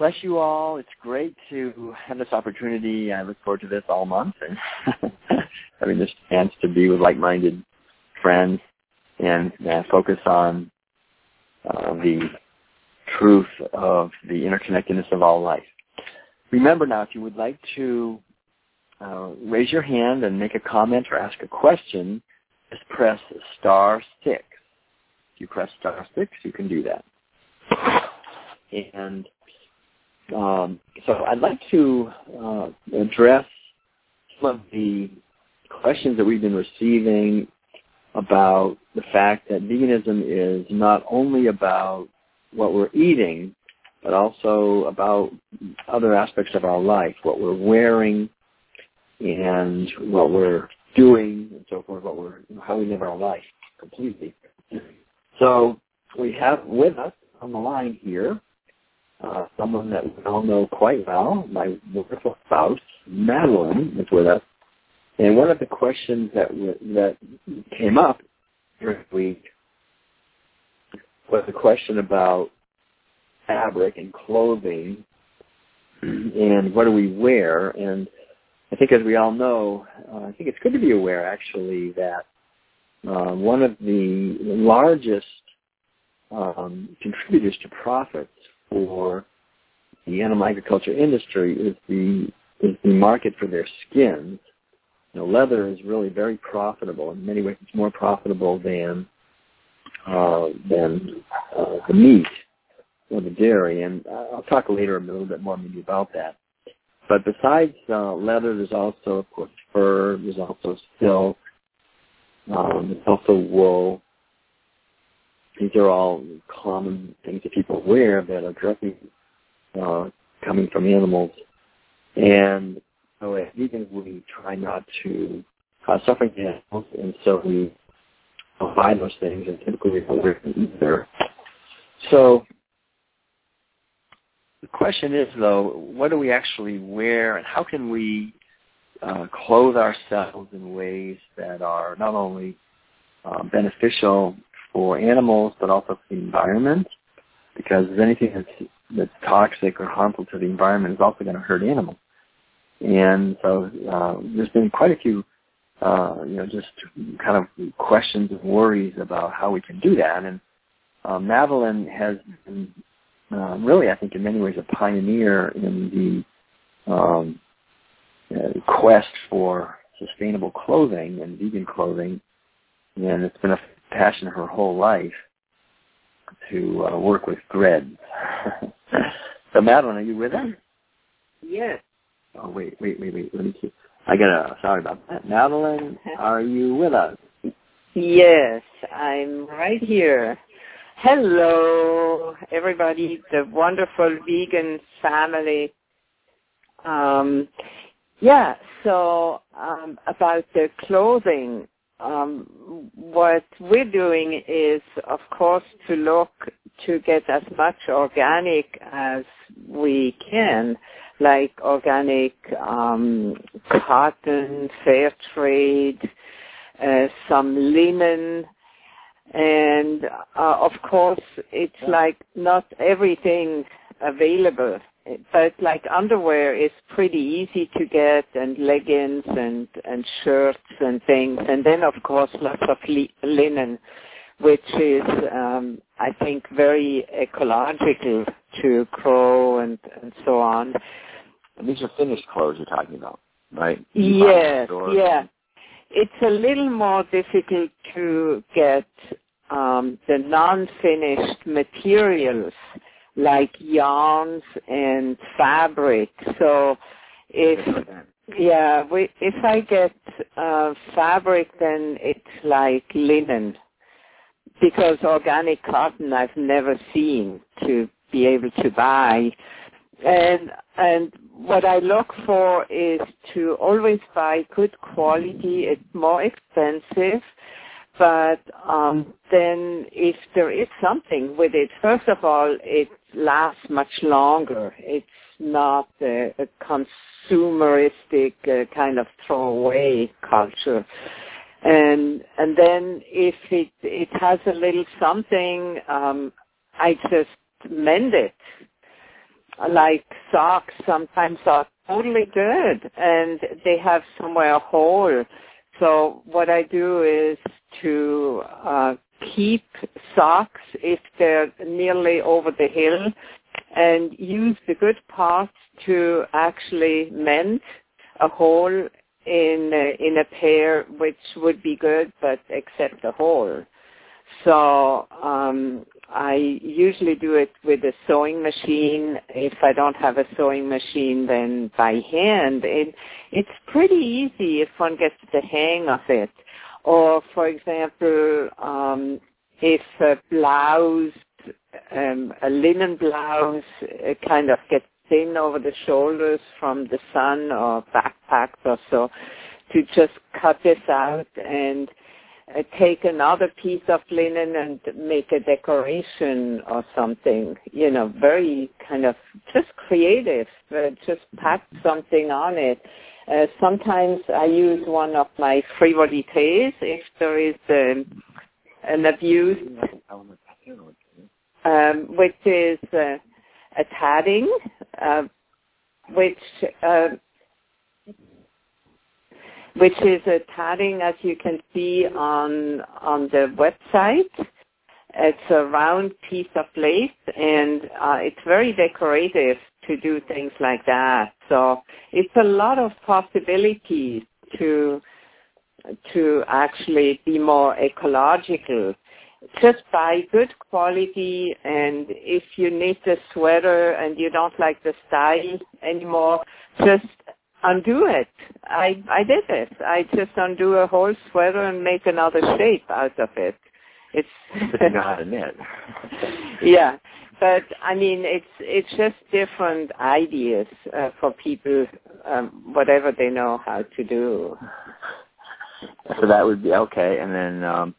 bless you all. It's great to have this opportunity. I look forward to this all month and having this chance to be with like-minded friends and focus on the truth of the interconnectedness of all life. Remember now, if you would like to raise your hand and make a comment or ask a question, just press *6. If you press *6, you can do that. And so I'd like to address some of the questions that we've been receiving about the fact that veganism is not only about what we're eating, but also about other aspects of our life, what we're wearing and what we're doing and so forth, how we live our life completely. So we have with us on the line here someone that we all know quite well, my wonderful spouse, Madeline, is with us. And one of the questions that came up during the week was a question about fabric and clothing and what do we wear. And I think, as we all know, I think it's good to be aware, actually, that one of the largest contributors to profits for the animal agriculture industry is the market for their skins. Leather is really very profitable. In many ways, it's more profitable than the meat or the dairy. And I'll talk later a little bit more maybe about that. But besides leather, there's also, of course, fur. There's also silk. There's also wool. These are all common things that people wear that are directly coming from animals. And so as vegans, we try not to cause suffering to animals, and so we buy those things, and typically we don't wear them either. So the question is, though, what do we actually wear, and how can we clothe ourselves in ways that are not only beneficial for animals, but also for the environment? Because anything that's toxic or harmful to the environment is also going to hurt animals. And so there's been quite a few, just kind of questions and worries about how we can do that. And Madeline has been really, I think, in many ways, a pioneer in the quest for sustainable clothing and vegan clothing. And it's been a passion her whole life to work with threads. So, Madeline, are you with us? Yes. Oh, wait. Let me see. Sorry about that. Madeline, are you with us? Yes, I'm right here. Hello, everybody, the wonderful vegan family. So about the clothing, what we're doing is, of course, to look to get as much organic as we can, like organic cotton, fair trade, some linen, and of course it's like not everything available, but like underwear is pretty easy to get, and leggings and shirts and things, and then of course lots of linen, which is I think very ecological to grow and so on. And these are finished clothes you're talking about, right? Yes, yeah. It's a little more difficult to get the non-finished materials like yarns and fabric. So if I get fabric, then it's like linen, because organic cotton I've never seen to be able to buy. And what I look for is to always buy good quality. It's more expensive, but then if there is something with it, first of all, it lasts much longer. It's not a consumeristic kind of throwaway culture. And then if it has a little something, I just mend it. like socks sometimes are totally good and they have somewhere a hole. So what I do is to keep socks if they're nearly over the hill and use the good parts to actually mend a hole in a pair which would be good but accept a hole. So I usually do it with a sewing machine. If I don't have a sewing machine, then by hand. It's pretty easy if one gets the hang of it. Or, for example, if a blouse, a linen blouse, kind of gets thin over the shoulders from the sun or backpacks or so, to just cut this out and take another piece of linen and make a decoration or something, very kind of just creative, just pack something on it. Sometimes I use one of my frivolités if there is an abuse, which is a tatting, which is a tatting, as you can see on the website. It's a round piece of lace, and it's very decorative to do things like that. So it's a lot of possibilities to actually be more ecological. Just buy good quality, and if you knit a sweater and you don't like the style anymore, just undo it. I did it. I just undo a whole sweater and make another shape out of it. It's you know how to knit. Yeah, but I mean, it's just different ideas for people, whatever they know how to do. So that would be okay, and then.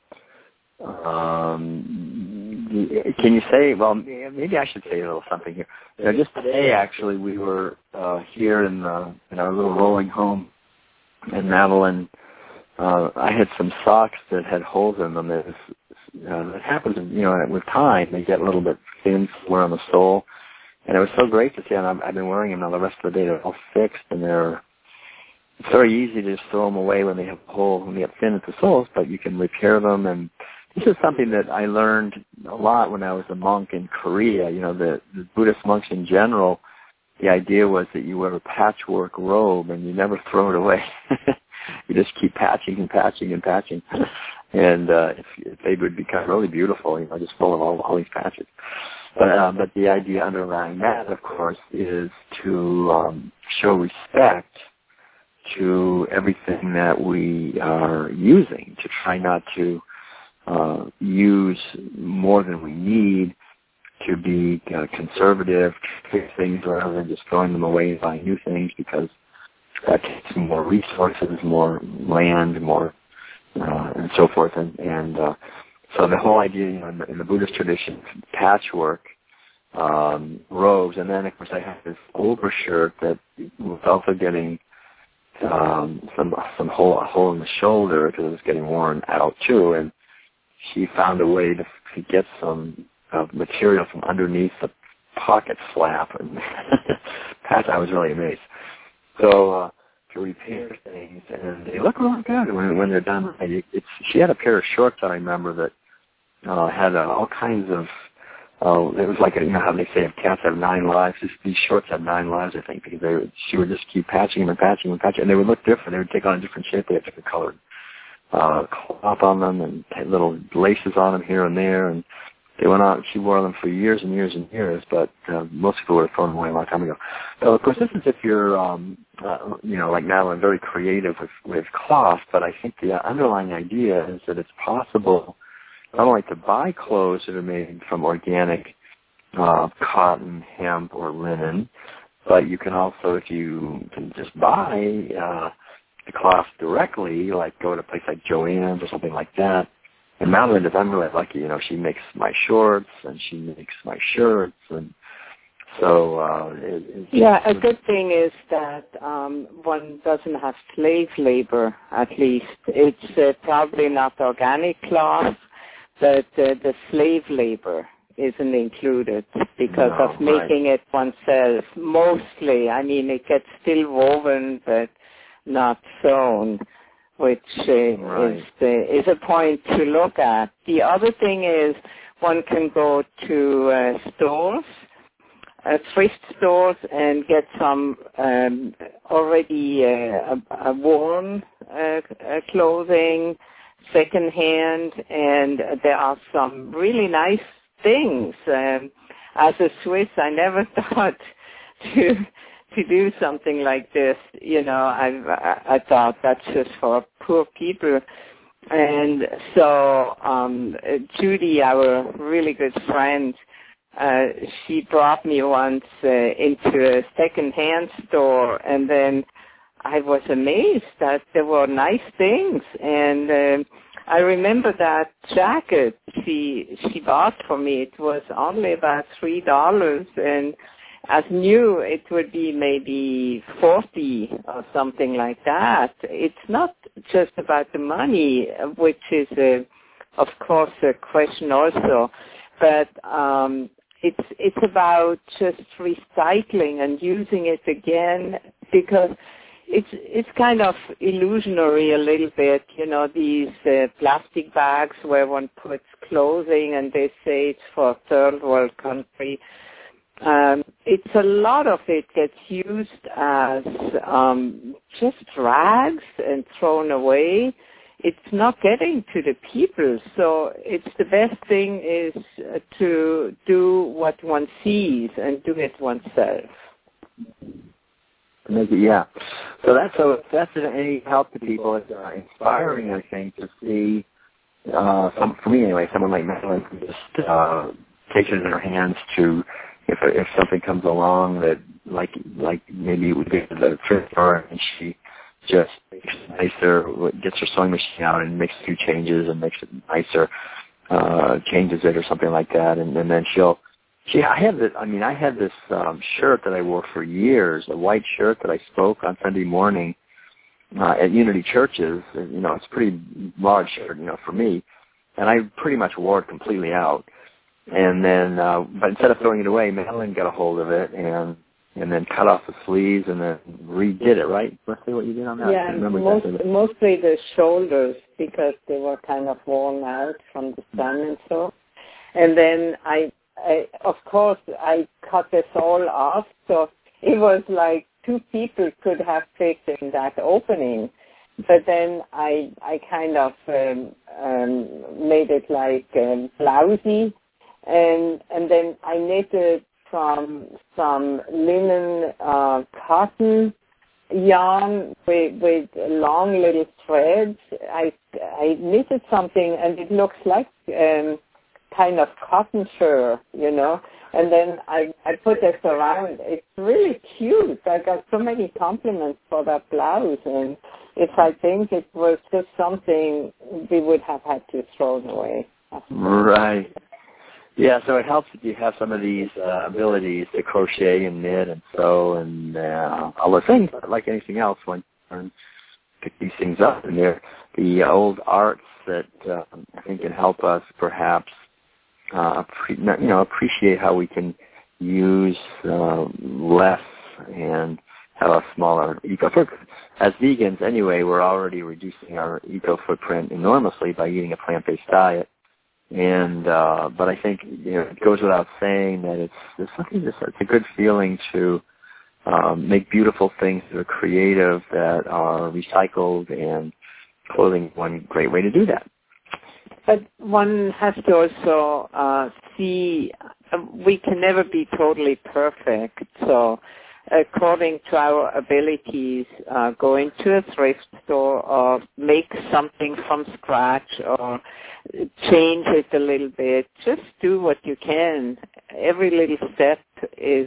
Can you say, well, maybe I should say a little something here. Just today, actually, we were here in our little rolling home in Madeline. I had some socks that had holes in them. It happens, with time, they get a little bit thin somewhere on the sole. And it was so great to see, and I've been wearing them now the rest of the day. They're all fixed, and it's very easy to just throw them away when they have holes, when they get thin at the soles, but you can repair them. And this is something that I learned a lot when I was a monk in Korea. The Buddhist monks in general, the idea was that you wear a patchwork robe and you never throw it away. You just keep patching and patching and patching. And if they would become really beautiful, just full of all these patches. But the idea underlying that, of course, is to show respect to everything that we are using, to try not to use more than we need, to be conservative, to fix things rather than just throwing them away and buying new things, because that takes more resources, more land, more and so forth. And so the whole idea, in the Buddhist tradition, patchwork robes, and then of course I have this overshirt that was also getting some hole in the shoulder because it was getting worn out too, and she found a way to get some material from underneath the pocket flap and patch. I was really amazed. So to repair things, and they look really good when they're done. She had a pair of shorts, I remember, that had all kinds of. It was like how they say if cats have 9 lives. These shorts had 9 lives, I think, because she would just keep patching them and patching them and patching, and they would look different. They would take on a different shape. They had different colored cloth on them and little laces on them here and there, and they went on. She wore them for years and years and years, but most people were thrown away a long time ago. So, of course, this is if you're, like now, I'm very creative with cloth, but I think the underlying idea is that it's possible not only to buy clothes that are made from organic cotton, hemp, or linen, but you can also, if you can just buy the cloth directly, like go to a place like Joann's or something like that. And Madeline is, I'm really lucky, she makes my shorts and she makes my shirts, and so a good thing is that one doesn't have slave labor. At least it's probably not organic cloth, but the slave labor, isn't included because of making it oneself. Mostly, I mean, it gets still woven, but not sewn, which is a point to look at. The other thing is one can go to stores, thrift stores, and get some already worn clothing, secondhand, and there are some really nice things. As a Swiss, I never thought to do something like this. You know, I thought that's just for poor people. And so Judy, our really good friend, she brought me once into a second-hand store, and then I was amazed that there were nice things. And I remember that jacket she bought for me. It was only about $3, and as new, it would be maybe $40 or something like that. It's not just about the money, which is, of course, a question also, but it's about just recycling and using it again, because it's kind of illusionary a little bit, you know, these plastic bags where one puts clothing and they say it's for third world country. It's a lot of it gets used as just rags and thrown away. It's not getting to the people. So it's the best thing is to do what one sees and do it oneself. Yeah. So that's any help to people. It's inspiring, I think, to see. For me anyway, someone like Madeline who just takes it in her hands to. If something comes along that like maybe we get to the thrift store and she just makes it nicer, gets her sewing machine out and makes a few changes and makes it nicer, changes it or something like that, and then I had this shirt that I wore for years, a white shirt that I spoke on Sunday morning at Unity Churches. You know, it's a pretty large shirt, you know, for me, and I pretty much wore it completely out. And then, but instead of throwing it away, Madeline got a hold of it and then cut off the sleeves and then redid it, right? Roughly what you did on that? Yeah, mostly the shoulders because they were kind of worn out from the sun and so. And then I of course, I cut this all off, so it was like two people could have fit in that opening. But then I kind of made it like blousy. And then I knitted from some linen cotton yarn with long little threads. I knitted something, and it looks like kind of cotton fur, you know. And then I put this around. It's really cute. I got so many compliments for that blouse, and I think it was just something we would have had to throw away. Right. Yeah, so it helps if you have some of these abilities to crochet and knit and sew and all the things, like anything else, when you learn to pick these things up. And they're the old arts that I think can help us perhaps appreciate how we can use less and have a smaller eco footprint. As vegans, anyway, we're already reducing our eco footprint enormously by eating a plant-based diet. And but I think it goes without saying that it's a good feeling to make beautiful things that are creative, that are recycled, and clothing is one great way to do that. But one has to also see we can never be totally perfect. So according to our abilities, go into a thrift store or make something from scratch or change it a little bit. Just do what you can. Every little step is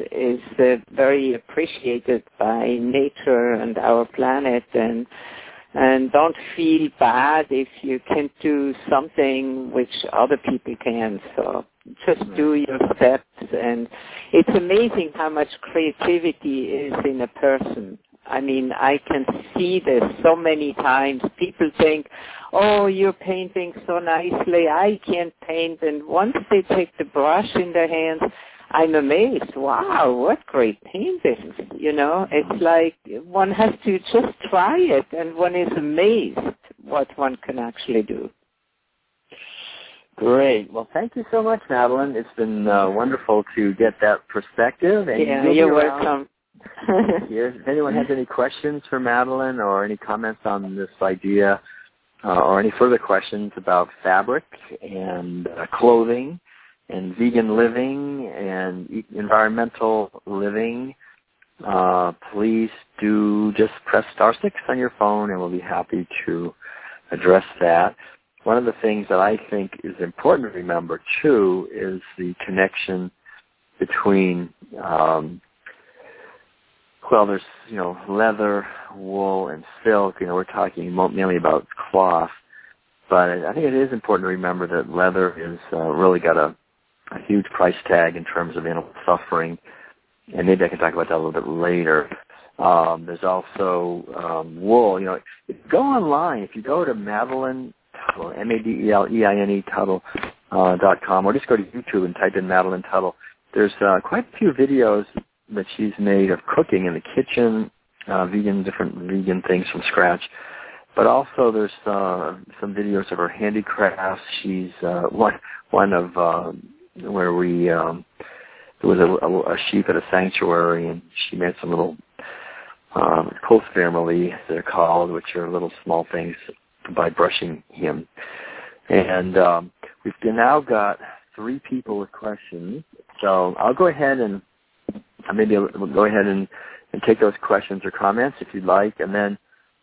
very appreciated by nature and our planet, and don't feel bad if you can do something which other people can. So just do your steps, and it's amazing how much creativity is in a person. I mean, I can see this so many times. People think, oh, you're painting so nicely, I can't paint. And once they take the brush in their hands, I'm amazed. Wow, what great paintings. You know, it's like one has to just try it, and one is amazed what one can actually do. Great. Well, thank you so much, Madeline. It's been wonderful to get that perspective. And yeah, you're welcome. If anyone has any questions for Madeline or any comments on this idea or any further questions about fabric and clothing and vegan living and environmental living, please do just press *6 on your phone and we'll be happy to address that. One of the things that I think is important to remember, too, is the connection between there's, leather, wool, and silk. We're talking mainly about cloth. But I think it is important to remember that leather is really got a huge price tag in terms of animal suffering. And maybe I can talk about that a little bit later. There's also wool. If you go online, if you go to Madeline Tuttle, Madeline Tuttle.com, or just go to YouTube and type in Madeline Tuttle, there's quite a few videos that she's made of cooking in the kitchen, different vegan things from scratch. But also there's some videos of her handicrafts. She's one of where we there was a sheep at a sanctuary, and she made some little post-family, they're called, which are little small things by brushing him. And we've now got 3 people with questions. So I'll go ahead and maybe we'll go ahead and take those questions or comments if you'd like, and then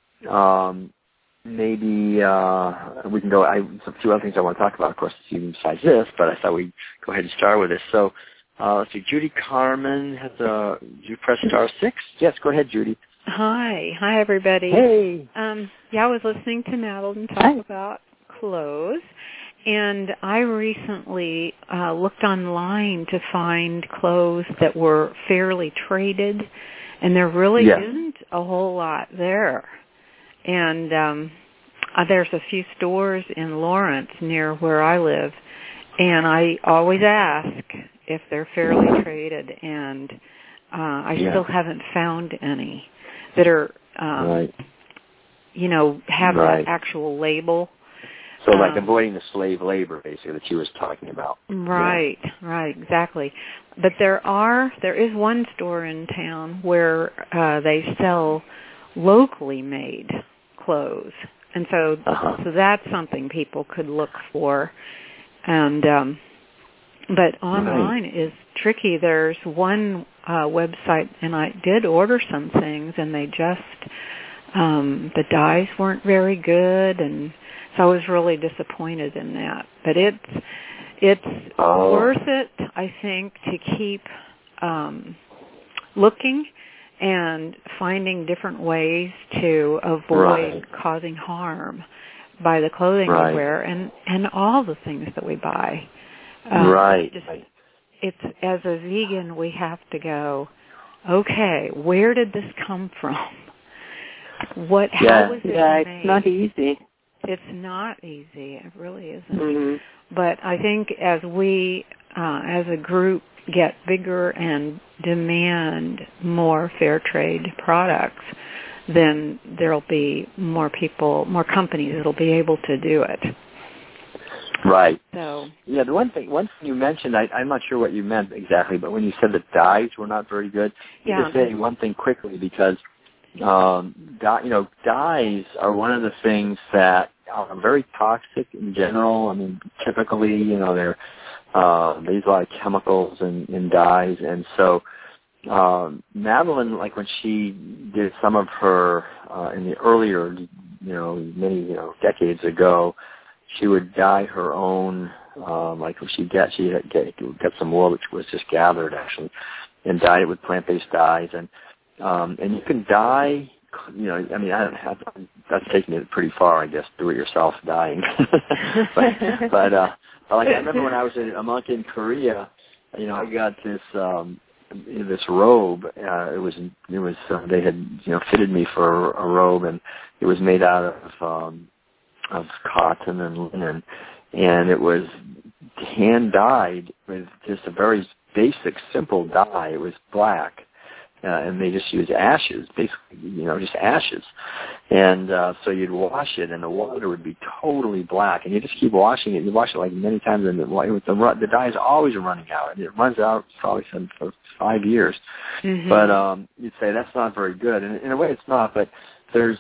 maybe we can go. There's a few other things I want to talk about, of course, even besides this, but I thought we'd go ahead and start with this. So let's see, Judy Carmen has did you press *6? Yes, go ahead, Judy. Hi, everybody. Hey. I was listening to Madeline talk about clothes, and I recently looked online to find clothes that were fairly traded, and there really isn't a whole lot there. And there's a few stores in Lawrence near where I live, and I always ask if they're fairly traded, and I still haven't found any that are, have that actual label. So like avoiding the slave labor, basically, that she was talking about. Right, exactly. But there is one store in town where they sell locally made clothes. And so that's something people could look for. And but online is tricky. There's one website, and I did order some things, and they just the dyes weren't very good, and so I was really disappointed in that. But it's worth it, I think, to keep looking and finding different ways to avoid causing harm by the clothing we wear and all the things that we buy. It's as a vegan, we have to go, okay, where did this come from? How was it made? It's not easy. It's not easy. It really isn't. Mm-hmm. But I think as we, as a group, get bigger and demand more fair trade products, then there'll be more people, more companies that'll be able to do it. Right. So the one thing you mentioned, I'm not sure what you meant exactly, but when you said that dyes were not very good, just say one thing quickly, because dyes are one of the things that are very toxic in general. I mean, typically, they're they use a lot of chemicals in dyes, and so Madeline, like when she did some of her in the earlier, many decades ago, she would dye her own. Like when she get some wool, which was just gathered actually, and dyed it with plant-based dyes, and you can dye. That's taking it pretty far, I guess. Do it yourself dyeing, but like I remember when I was a monk in Korea, I got this this robe. It was they had fitted me for a robe, and it was made out of cotton and linen, and it was hand dyed with just a very basic, simple dye. It was black. And they just use ashes, basically, just ashes. And so you'd wash it, and the water would be totally black. And you just keep washing it. You wash it like many times, and the dye is always running out. And it runs out probably for 5 years. Mm-hmm. But you'd say that's not very good. And in a way, it's not. But there's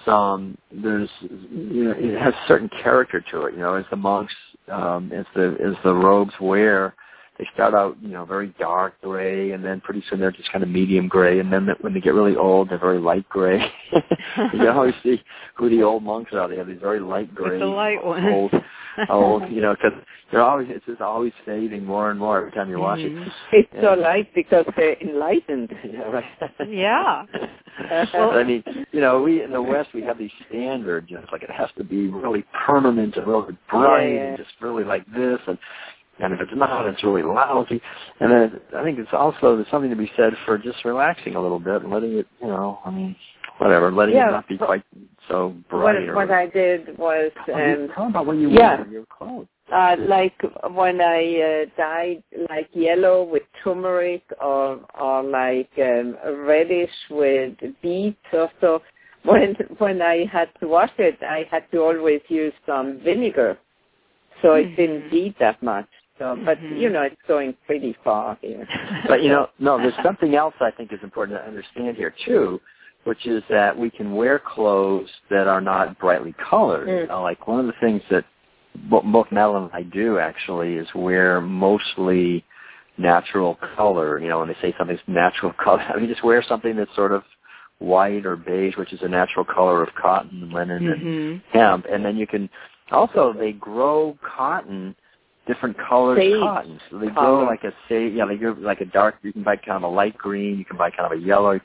it has a certain character to it. As the monks, as the robes wear. They start out, very dark gray, and then pretty soon they're just kind of medium gray, and then when they get really old, they're very light gray. You can always see who the old monks are. They have these very light gray, the light ones. old, because it's just always fading more and more every time you wash it. It's so light because they're enlightened. Yeah, right. Yeah. Well, I mean, we in the West, we have these standards, like it has to be really permanent and really bright and just really like this, and if it's not, it's really lousy. And then I think there's something to be said for just relaxing a little bit and letting it, letting it not be quite so bright. What I did was... tell about what you wore in your clothes. Like when I dyed like yellow with turmeric or like reddish with beets or so. When I had to wash it, I had to always use some vinegar, so it didn't beat that much. So, but it's going pretty far here. But there's something else I think is important to understand here too, which is that we can wear clothes that are not brightly colored. Like one of the things that both Madeline and I do actually is wear mostly natural color. When they say something's natural color, just wear something that's sort of white or beige, which is a natural color of cotton, linen, and hemp. And then you can also, they grow cotton, different colored cotton. So they grow like they grow like a dark, you can buy kind of a light green, you can buy kind of a yellow.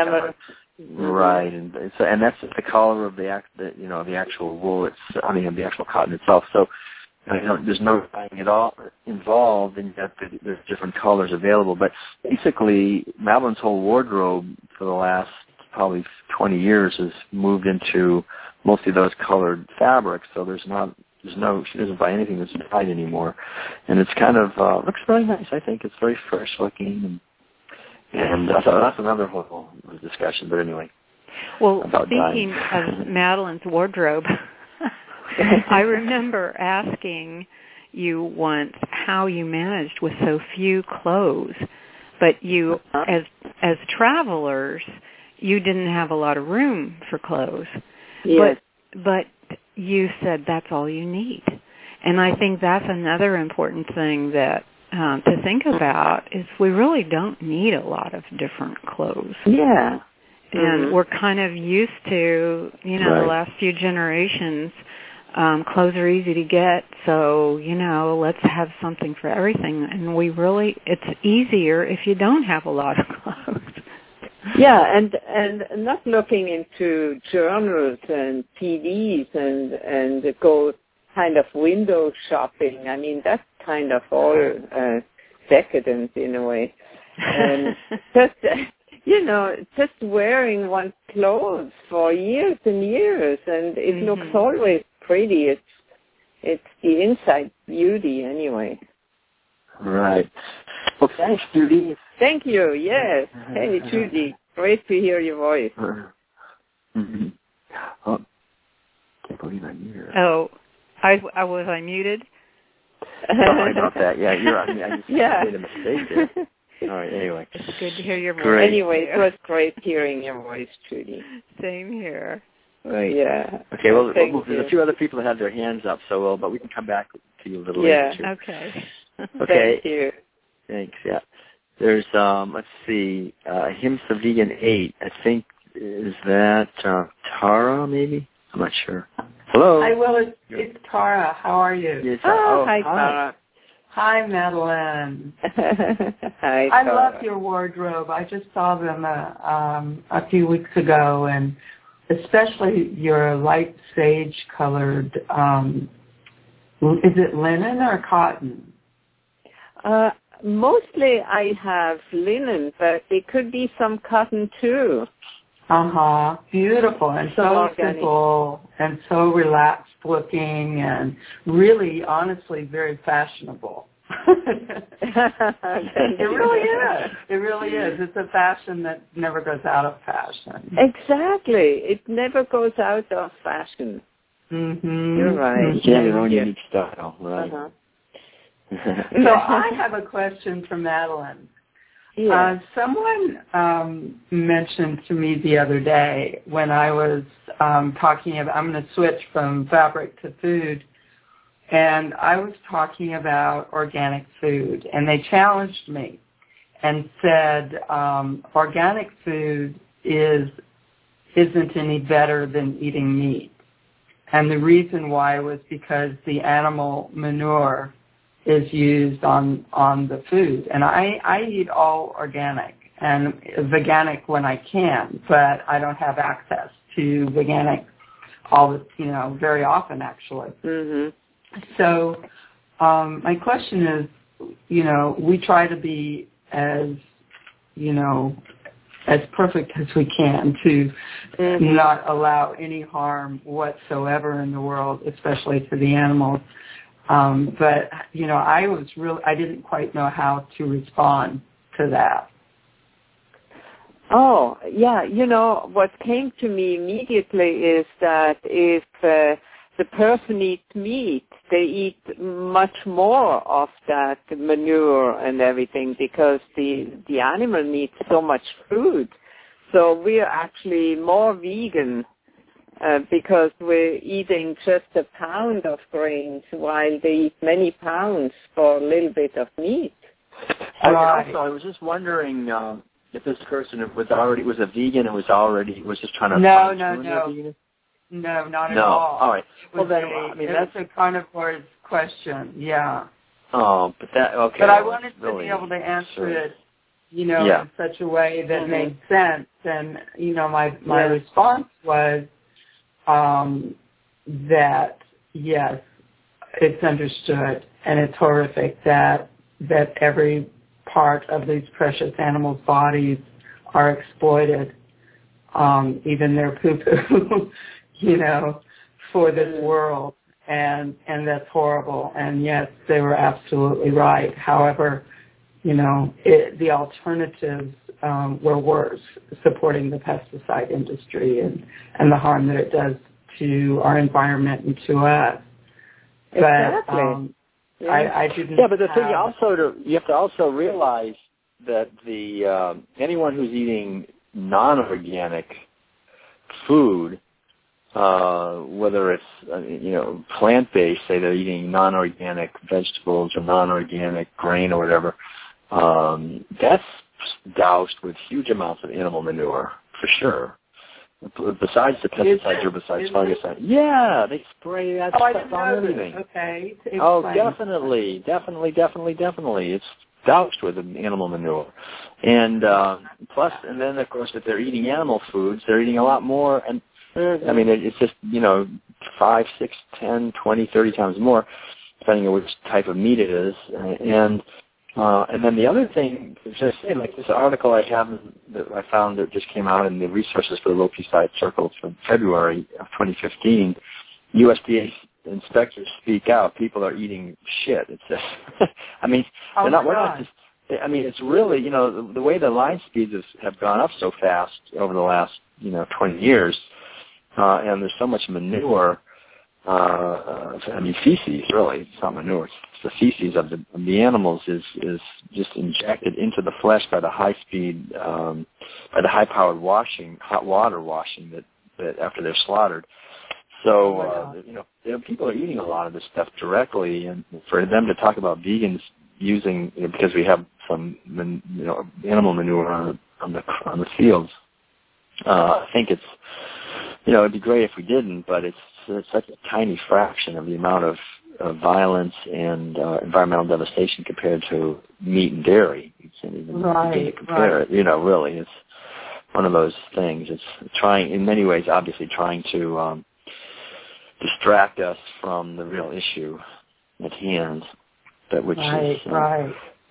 Right, and that's the color of the actual wool. The actual cotton itself. So there's no dyeing at all involved, and yet there's different colors available. But basically, Madeline's whole wardrobe for the last probably 20 years has moved into mostly those colored fabrics. So she doesn't buy anything that's dyed anymore, and it's kind of looks very nice. I think it's very fresh looking, and so that's another whole discussion. But anyway, well, speaking of Madeline's wardrobe, I remember asking you once how you managed with so few clothes, but you, as travelers, you didn't have a lot of room for clothes. Yes. But you said that's all you need. And I think that's another important thing that to think about is we really don't need a lot of different clothes. Yeah. And we're kind of used to, the last few generations, clothes are easy to get, so, let's have something for everything. And it's easier if you don't have a lot of clothes. Yeah, and not looking into journals and TVs and go kind of window shopping. I mean, that's kind of all decadent in a way. And just wearing one's clothes for years and years, and it looks always pretty. It's the inside beauty anyway. Right. Well, thanks, Judy. Thank you. Yes. Hey, Judy. Great to hear your voice. Oh, can't believe I'm here. Oh, was I muted? Sorry about that. Yeah, you're on. I just made a mistake there. All right. Anyway, it's good to hear your voice. Great. Anyway, it was great hearing your voice, Judy. Same here. Right. Yeah. Okay. Well, there's a few other people that have their hands up, but we can come back to you a little later. Yeah. Okay. Okay. Thank you. Thanks. Yeah. There's let's see, Himsa Vegan 8. I think is that Tara? Maybe I'm not sure. Hello. Hi, Will. It's Tara. How are you? Yes, hi, Tara. Hi, Madeline. Hi, Tara. I love your wardrobe. I just saw them a few weeks ago, and especially your light sage-colored. Is it linen or cotton? Mostly I have linen, but it could be some cotton too. Beautiful and so simple and so relaxed looking and really, honestly, very fashionable. It really is. It really is. It's a fashion that never goes out of fashion. Exactly. It never goes out of fashion. Mm-hmm. You're right. You have your own unique style, right? So I have a question for Madeline. Yeah. Someone mentioned to me the other day when I was talking about, I'm going to switch from fabric to food, and I was talking about organic food, and they challenged me and said organic food isn't any better than eating meat. And the reason why was because the animal manure is used on the food. And I eat all organic and veganic when I can, but I don't have access to veganic very often actually. Mm-hmm. So my question is, we try to be as perfect as we can to not allow any harm whatsoever in the world, especially to the animals. But, I didn't quite know how to respond to that. Oh, yeah. What came to me immediately is that if the person eats meat, they eat much more of that manure and everything because the animal needs so much food. So we're actually more vegan because we're eating just a pound of grains while they eat many pounds for a little bit of meat. I was just wondering if this person was a vegan and was just trying to No, vegan? No, not at all. All right. Well, then, that's a carnivore's question, yeah. Oh, but okay. But I wanted to really, be able to answer it, in such a way that made sense. And, my response was that, yes, it's understood and it's horrific that every part of these precious animals' bodies are exploited, even their poo-poo, for this world. And that's horrible. And yes, they were absolutely right. However, the alternatives were worse, supporting the pesticide industry and the harm that it does to our environment and to us. Exactly. But I didn't. Yeah, but the thing you have to also realize that anyone who's eating non-organic food, whether it's plant-based, say they're eating non-organic vegetables or non-organic grain or whatever, that's doused with huge amounts of animal manure for sure. Besides the pesticides, herbicides, fungicides. Yeah, they spray that stuff on everything. Okay. Oh, definitely. It's doused with animal manure. And plus, and then, of course, if they're eating animal foods, they're eating a lot more. And I mean, it's just, 5, 6, 10, 20, 30 times more, depending on which type of meat it is. And then the other thing, just say, like this article I found that just came out in the Resources for the Low Pesticide Circle from February of 2015, USDA inspectors speak out. People are eating shit. It says, we're not just. I mean, it's really, the way the line speeds have gone up so fast over the last, 20 years, and there's so much manure. Feces, really. It's not manure. It's the feces of the animals is just injected into the flesh by the high speed, by the high powered hot water washing that after they're slaughtered. So, people are eating a lot of this stuff directly, and for them to talk about vegans using, because we have some, animal manure on the fields, I think it's, it'd be great if we didn't, but it's such a tiny fraction of the amount of violence and environmental devastation compared to meat and dairy. You can't even begin to compare it. Really, it's one of those things. It's in many ways, obviously trying to distract us from the real issue at hand.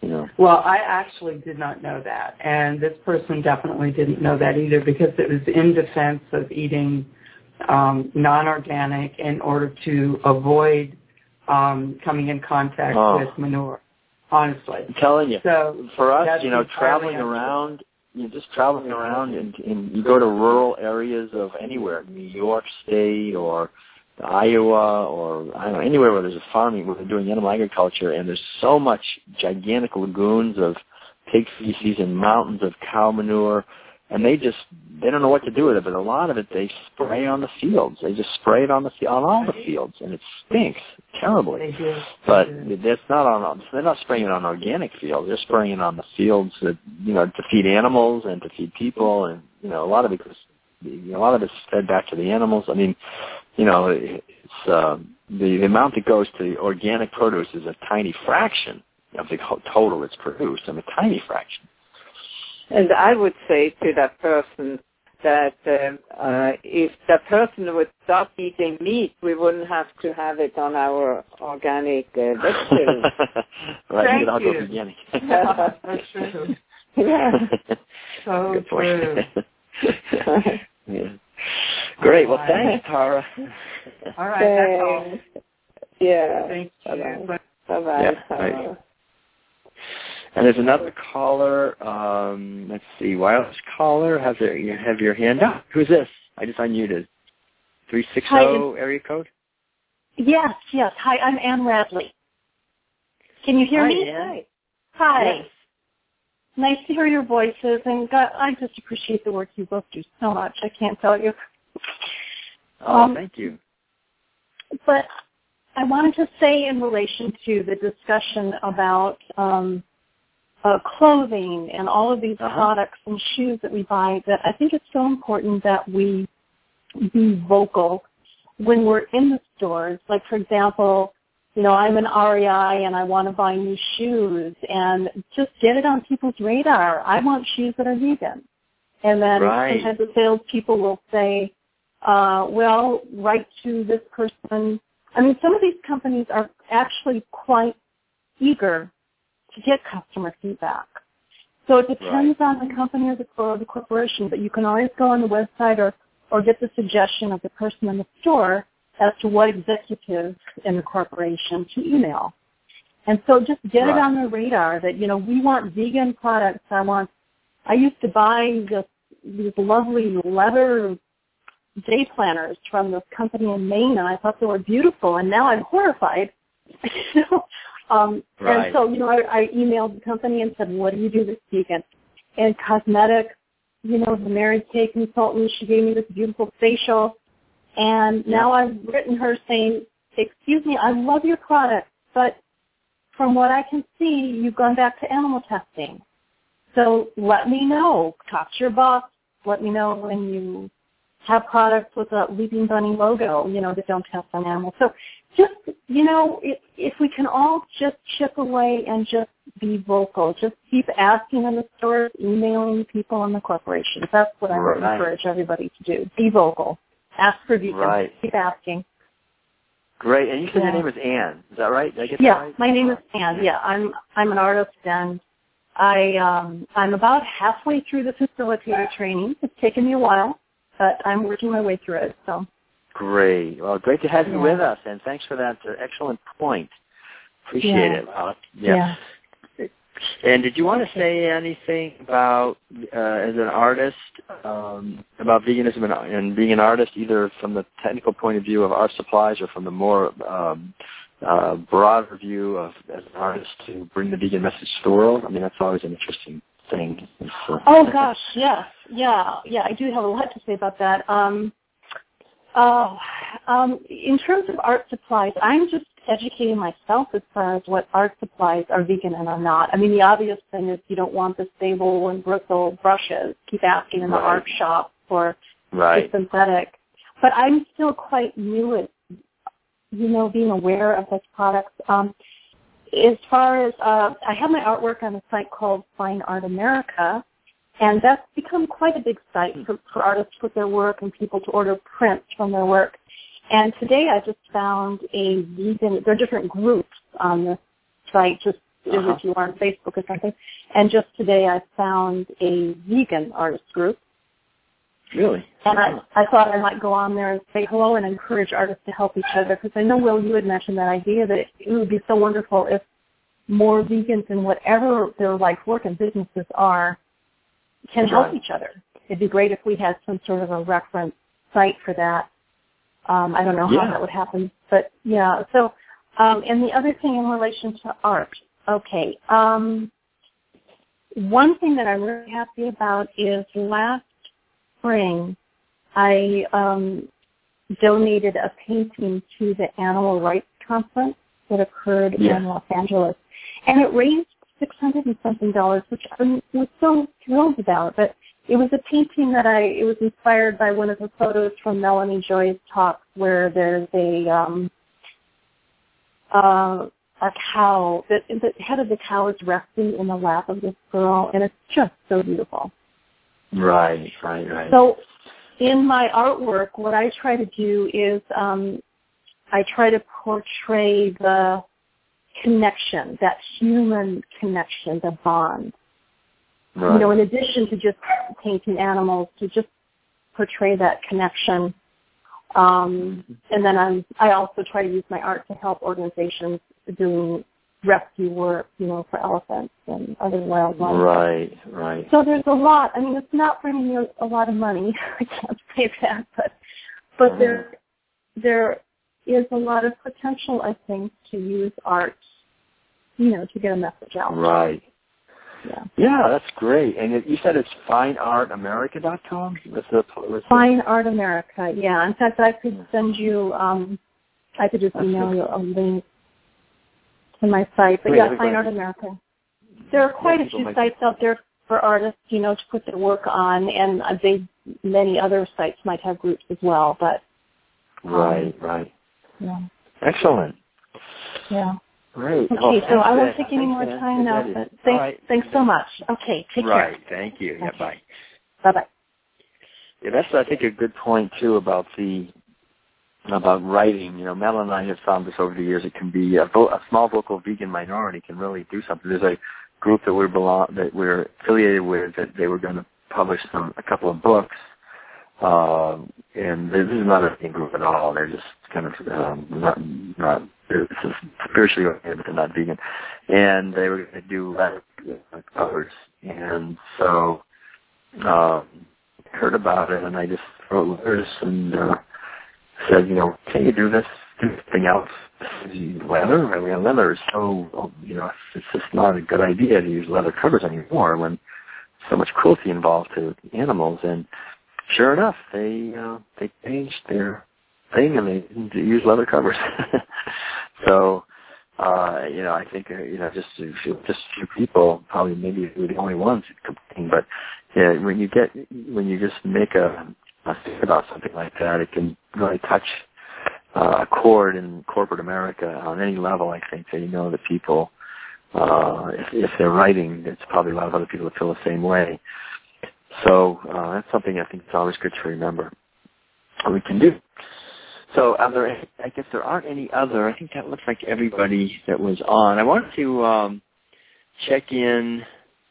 you know. Well, I actually did not know that, and this person definitely didn't know that either, because it was in defense of eating non-organic in order to avoid coming in contact with manure, honestly. I'm telling you, so for us, you know, traveling around, you're just traveling around, and you go to rural areas of anywhere, New York State or Iowa or, I don't know, anywhere where there's a farming, where they're doing animal agriculture, and there's so much gigantic lagoons of pig feces and mountains of cow manure, and they don't know what to do with it, but a lot of it they spray on the fields. They just spray it on all the fields, and it stinks terribly. They do. But they're not spraying it on organic fields. They're spraying it on the fields that, you know, to feed animals and to feed people, and, you know, a lot of it's fed back to the animals. I mean, you know, it's the amount that goes to the organic produce is a tiny fraction of the total that's produced. I mean, a tiny fraction. And I would say to that person that if that person would stop eating meat, we wouldn't have to have it on our organic vegetables. Right, Thank I'll you. go organic. That's true. Yeah. So good point. true. Yeah. Great. Well, thanks, Tara. All right, that's all. Yeah. Thank you. Bye-bye. Yeah, right. And there's another caller. Let's see, wireless caller. You have your hand up. Who's this? I just unmuted. 360 area code. Yes. Hi, I'm Ann Radley. Can you hear me? Ann. Hi. Yes. Nice to hear your voices, and God, I just appreciate the work you both do so much. I can't tell you. Thank you. But I wanted to say, in relation to the discussion about clothing and all of these products and shoes that we buy, that I think it's so important that we be vocal when we're in the stores. Like, for example, you know, I'm an REI and I want to buy new shoes, and just get it on people's radar. I want shoes that are vegan. And then sometimes the salespeople will say, well, write to this person. I mean, some of these companies are actually quite eager to get customer feedback. So it depends on the company or the corporation, but you can always go on the website or get the suggestion of the person in the store as to what executives in the corporation to email. And so just get it on their radar that, you know, we want vegan products. I used to buy these lovely leather day planners from this company in Maine, and I thought they were beautiful, and now I'm horrified. And so, you know, I emailed the company and said, what do you do that's vegan? And cosmetics, you know, the Mary Kay consultant, she gave me this beautiful facial. And now I've written her saying, excuse me, I love your product, but from what I can see, you've gone back to animal testing. So let me know. Talk to your boss. Let me know when you have products with a Leaping Bunny logo, you know, that don't test on animals. So just, you know, if we can all just chip away and just be vocal, just keep asking in the stores, emailing people in the corporations. That's what I would encourage everybody to do. Be vocal. Ask for vegan. Keep asking. Great. And you said your name is Ann. Is that right? Did I get that right? My name is Ann. Yeah, I'm an artist, and I'm about halfway through the facilitator training. It's taken me a while, but I'm working my way through it. So. Great. Well, great to have you with us, and thanks for that excellent point. Appreciate it. And did you want to say anything about, as an artist, about veganism and being an artist, either from the technical point of view of art supplies or from the more broader view of as an artist to bring the vegan message to the world? I mean, that's always an interesting thing. Oh, gosh, yes. Yeah, I do have a lot to say about that. In terms of art supplies, I'm just educating myself as far as what art supplies are vegan and are not. I mean, the obvious thing is you don't want the sable and bristle brushes. Keep asking in the art shop for the synthetic. But I'm still quite new at, you know, being aware of such products. As far as, I have my artwork on a site called Fine Art America, and that's become quite a big site for artists to put their work and people to order prints from their work. And today I just found a vegan, there are different groups on this site, just if you are on Facebook or something. And just today I found a vegan artist group. Really? And I thought I might go on there and say hello and encourage artists to help each other, because I know, Will, you had mentioned that idea that it would be so wonderful if more vegans in whatever their work and businesses are can help each other. It'd be great if we had some sort of a reference site for that. I don't know how that would happen, but yeah. So, and the other thing in relation to art, okay. One thing that I'm really happy about is last spring I donated a painting to the Animal Rights Conference that occurred in Los Angeles, and it raised $600 and something, which I was so thrilled about. But it was a painting that it was inspired by one of the photos from Melanie Joy's talk, where there's a cow, the head of the cow is resting in the lap of this girl, and it's just so beautiful. Right. So in my artwork, what I try to do is I try to portray the connection, that human connection, the bond. Right. In addition to just painting animals, to just portray that connection. And then I also try to use my art to help organizations doing rescue work, for elephants and other wildlife. Right. So there's a lot. I mean, it's not bringing me a lot of money. I can't say that, but there is a lot of potential, I think, to use art, to get a message out. Right. Yeah, that's great. And you said it's fineartamerica.com? Fine Art America, yeah. In fact, I could send you, I could just email you a link to my site. But Fine Art America. There are quite a few sites out there for artists, to put their work on, and many other sites might have groups as well. But Right. Yeah. Excellent. Yeah. Great. Okay, so I won't take any more time now, but thanks so much. Okay, take care. Right, thank you. Okay. Yeah, bye. Bye-bye. Yeah, that's, I think, a good point, too, about writing. Mel and I have found this over the years. It can be a small vocal vegan minority can really do something. There's a group that we're affiliated with that they were going to publish a couple of books. And this is not a vegan group at all. They're just kind of not they're spiritually oriented, but they're not vegan. And they were going to do letter covers. And so I heard about it, and I just wrote letters and said, can you do this? Do something else? Leather? I mean, leather is so, it's just not a good idea to use leather covers anymore when so much cruelty involved to animals. And sure enough, they changed their thing and they didn't use leather covers. So, I think just a few people, probably maybe we're the only ones complaining. But when you just make a thing about something like that, it can really touch a chord in corporate America on any level. I think that people, if they're writing, there's probably a lot of other people that feel the same way. So that's something I think it's always good to remember we can do. So I guess there aren't any other. I think that looks like everybody that was on. I wanted to check in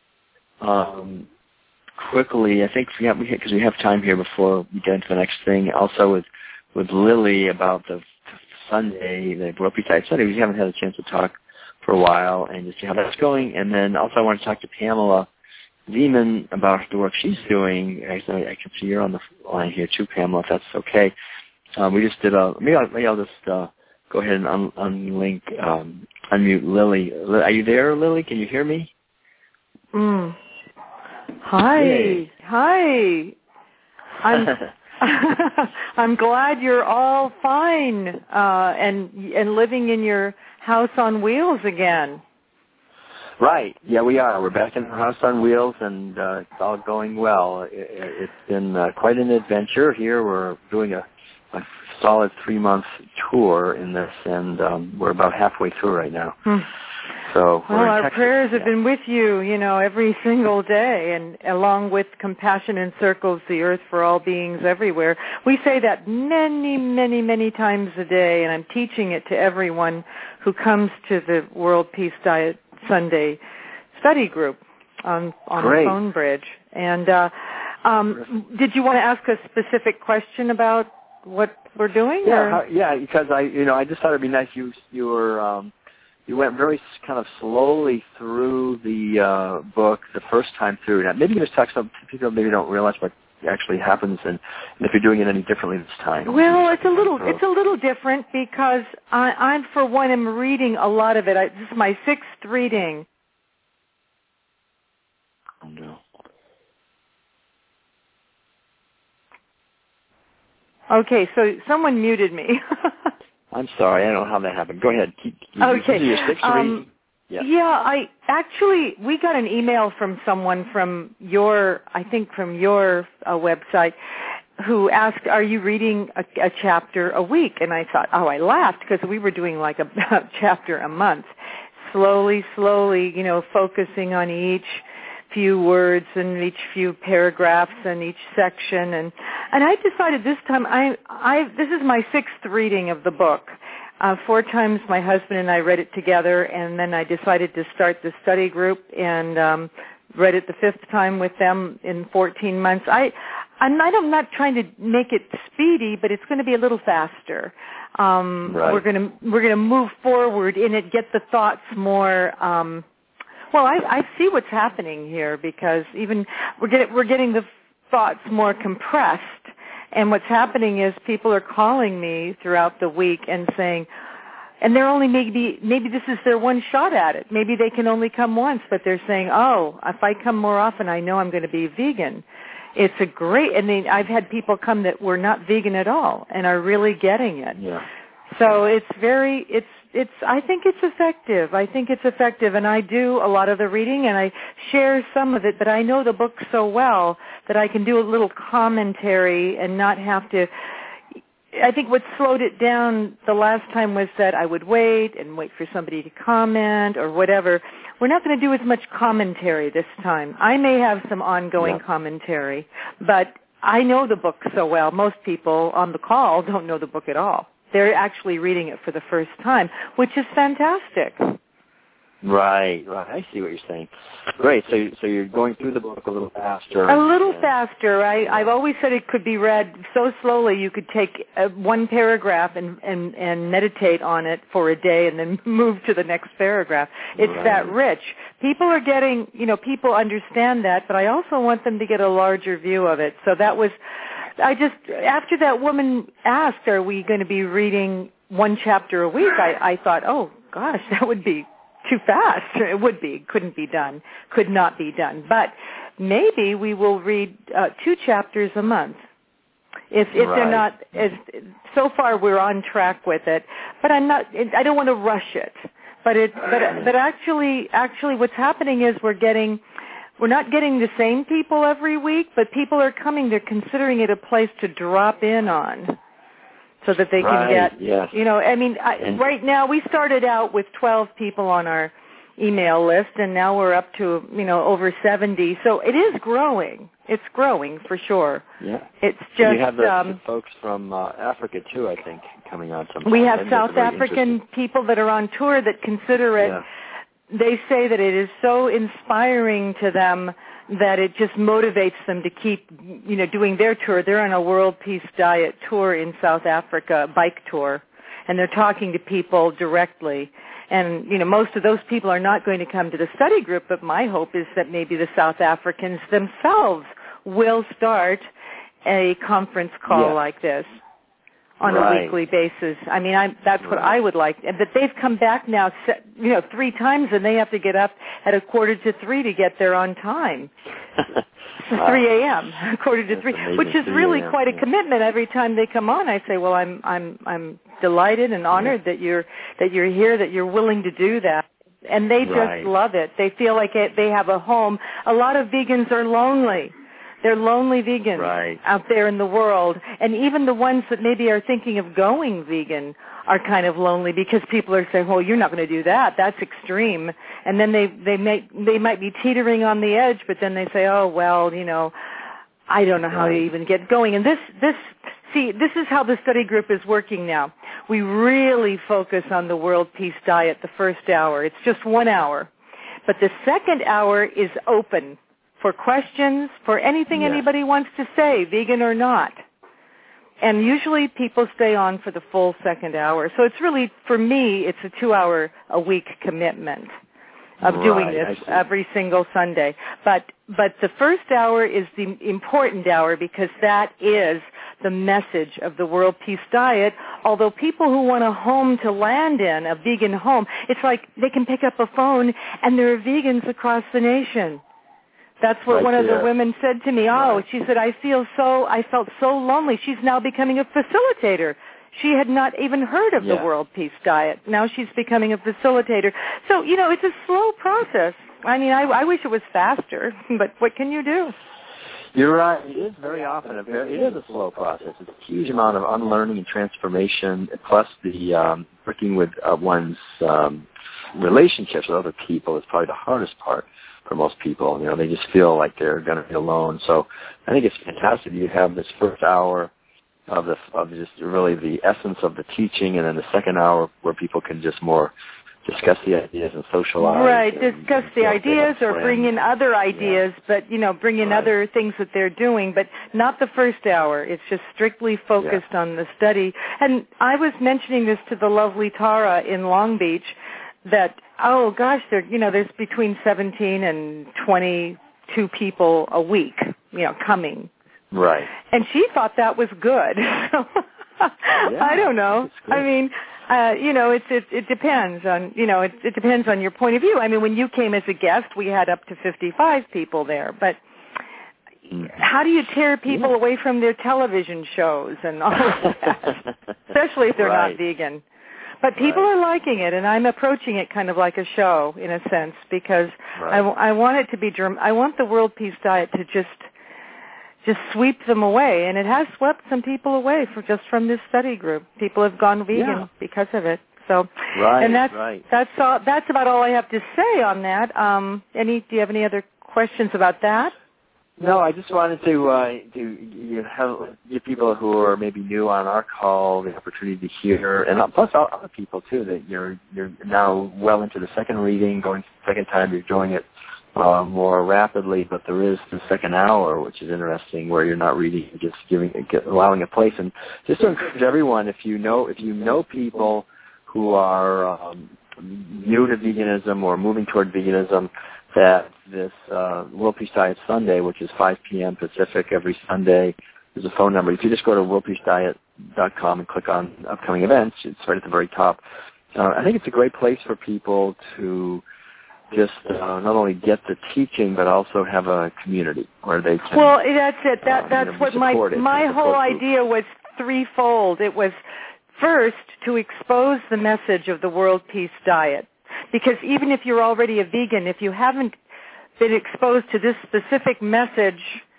quickly. I think because we have time here before we get into the next thing. Also with Lily about the Sunday, the Rope-Side Sunday. We haven't had a chance to talk for a while and just see how that's going. And then also I want to talk to Pamela Zeman about the work she's doing. I can see you're on the line here too, Pamela, if that's okay. We just did maybe I'll just go ahead and unmute Lily. Are you there, Lily? Can you hear me? Hi. Hey. Hi. I'm glad you're all fine and living in your house on wheels again. Right. Yeah, we are. We're back in the house on wheels, and it's all going well. It's been quite an adventure here. We're doing a solid 3-month tour in this, and we're about halfway through right now. So our prayers have been with you, every single day, and along with Compassion Encircles the Earth for All Beings Everywhere. We say that many, many, many times a day, and I'm teaching it to everyone who comes to the World Peace Diet Sunday study group on the phone bridge. And did you want to ask a specific question about what we're doing? Yeah, because I just thought it'd be nice. You went very kind of slowly through the book the first time through. Now, maybe you just talk to some people maybe don't realize what actually happens, and if you're doing it any differently this time. Well, it's a little different because I for one am reading a lot of it. This is my 6th reading. Oh no. Okay, so someone muted me. I'm sorry, I don't know how that happened. Go ahead. Okay. This is your 6th reading? Yeah, we got an email from someone from your website who asked, are you reading a chapter a week? And I thought, I laughed because we were doing like a chapter a month. Slowly, focusing on each few words and each few paragraphs and each section. And I decided this time, this is my 6th reading of the book. 4 times my husband and I read it together, and then I decided to start the study group and read it the 5th time with them in 14 months. I'm not trying to make it speedy, but it's going to be a little faster. Right. We're going to move forward in it, get the thoughts more. I see what's happening here because even we're getting the thoughts more compressed. And what's happening is people are calling me throughout the week and saying, and they're only maybe this is their one shot at it. Maybe they can only come once, but they're saying, if I come more often, I know I'm going to be vegan. It's I've had people come that were not vegan at all and are really getting it. Yeah. So I think it's effective. And I do a lot of the reading and I share some of it, but I know the book so well that I can do a little commentary and not have to. I think what slowed it down the last time was that I would wait for somebody to comment or whatever. We're not going to do as much commentary this time. I may have some ongoing commentary, but I know the book so well. Most people on the call don't know the book at all. They're actually reading it for the first time, which is fantastic. Right. I see what you're saying. Great. So you're going through the book a little faster. A little faster. I've always said it could be read so slowly you could take one paragraph and meditate on it for a day and then move to the next paragraph. It's that rich. People are getting, people understand that, but I also want them to get a larger view of it. So that was... after that woman asked, are we going to be reading one chapter a week, I thought, oh, gosh, that would be too fast. It would be. Could not be done. But maybe we will read 2 chapters a month. If they're not, so far we're on track with it. But I don't want to rush it. But actually what's happening is we're not getting the same people every week, but people are coming. They're considering it a place to drop in on so that they can get, right now we started out with 12 people on our email list, and now we're up to, over 70. So it is growing. It's growing for sure. Yeah. It's just... You have the folks from Africa, too, I think, coming on sometime. We have South African people that are on tour that consider it... Yeah. They say that it is so inspiring to them that it just motivates them to keep, doing their tour. They're on a World Peace Diet tour in South Africa, a bike tour, and they're talking to people directly. And, most of those people are not going to come to the study group, but my hope is that maybe the South Africans themselves will start a conference call like this on a weekly basis. I mean, that's what I would like. But they've come back now, 3 times, and they have to get up at 2:45 to get there on time. 3 a.m., 2:45, which is really quite a commitment. Every time they come on, I say, well, I'm delighted and honored that you're here, that you're willing to do that. And they just love it. They feel like they have a home. A lot of vegans are lonely. They're lonely vegans out there in the world. And even the ones that maybe are thinking of going vegan are kind of lonely because people are saying, well, you're not going to do that. That's extreme. And then they might be teetering on the edge, but then they say, oh, well, I don't know how to even get going. And this is how the study group is working now. We really focus on the World Peace Diet the first hour. It's just 1 hour. But the second hour is open for questions, for anything anybody wants to say, vegan or not. And usually people stay on for the full second hour. So it's really, for me, it's a 2-hour-a-week commitment of doing this every single Sunday. But the first hour is the important hour because that is the message of the World Peace Diet. Although people who want a home to land in, a vegan home, it's like they can pick up a phone and there are vegans across the nation. That's what one of the women said to me. She said, I felt so lonely. She's now becoming a facilitator. She had not even heard of the World Peace Diet. Now she's becoming a facilitator. So, it's a slow process. I mean, I wish it was faster, but what can you do? You're right. It is very often it is a slow process. It's a huge amount of unlearning and transformation, plus the working with one's relationships with other people is probably the hardest part for most people. They just feel like they're going to be alone. So I think it's fantastic you have this first hour of just really the essence of the teaching, and then the second hour where people can just more discuss the ideas and socialize. Right, discuss the ideas or bring in other ideas, but, bring in other things that they're doing, but not the first hour. It's just strictly focused on the study. And I was mentioning this to the lovely Tara in Long Beach, that, there's between 17 and 22 people a week, coming. Right. And she thought that was good. I don't know. I mean, it depends on, it depends on your point of view. I mean, when you came as a guest, we had up to 55 people there, but how do you tear people away from their television shows and all of that, especially if they're not vegan? But people are liking it, and I'm approaching it kind of like a show in a sense because I want it to be I want the World Peace Diet to just sweep them away, and it has swept some people away from this study group. People have gone vegan because of it. So, and that's all. That's about all I have to say on that. Do you have any other questions about that? No, I just wanted to give people who are maybe new on our call the opportunity to hear, and plus other people too, that you're now well into the second reading, going to the second time, you're doing it more rapidly, but there is the second hour, which is interesting, where you're not reading, you're just allowing a place. And just to encourage everyone, if you know people who are new to veganism or moving toward veganism, that this World Peace Diet Sunday, which is 5 p.m. Pacific every Sunday, there's a phone number. If you just go to worldpeacediet.com and click on upcoming events, it's right at the very top. I think it's a great place for people to just not only get the teaching, but also have a community where they can. Well, that's it. That's what my whole idea was threefold. It was first to expose the message of the World Peace Diet. Because even if you're already a vegan, if you haven't been exposed to this specific message,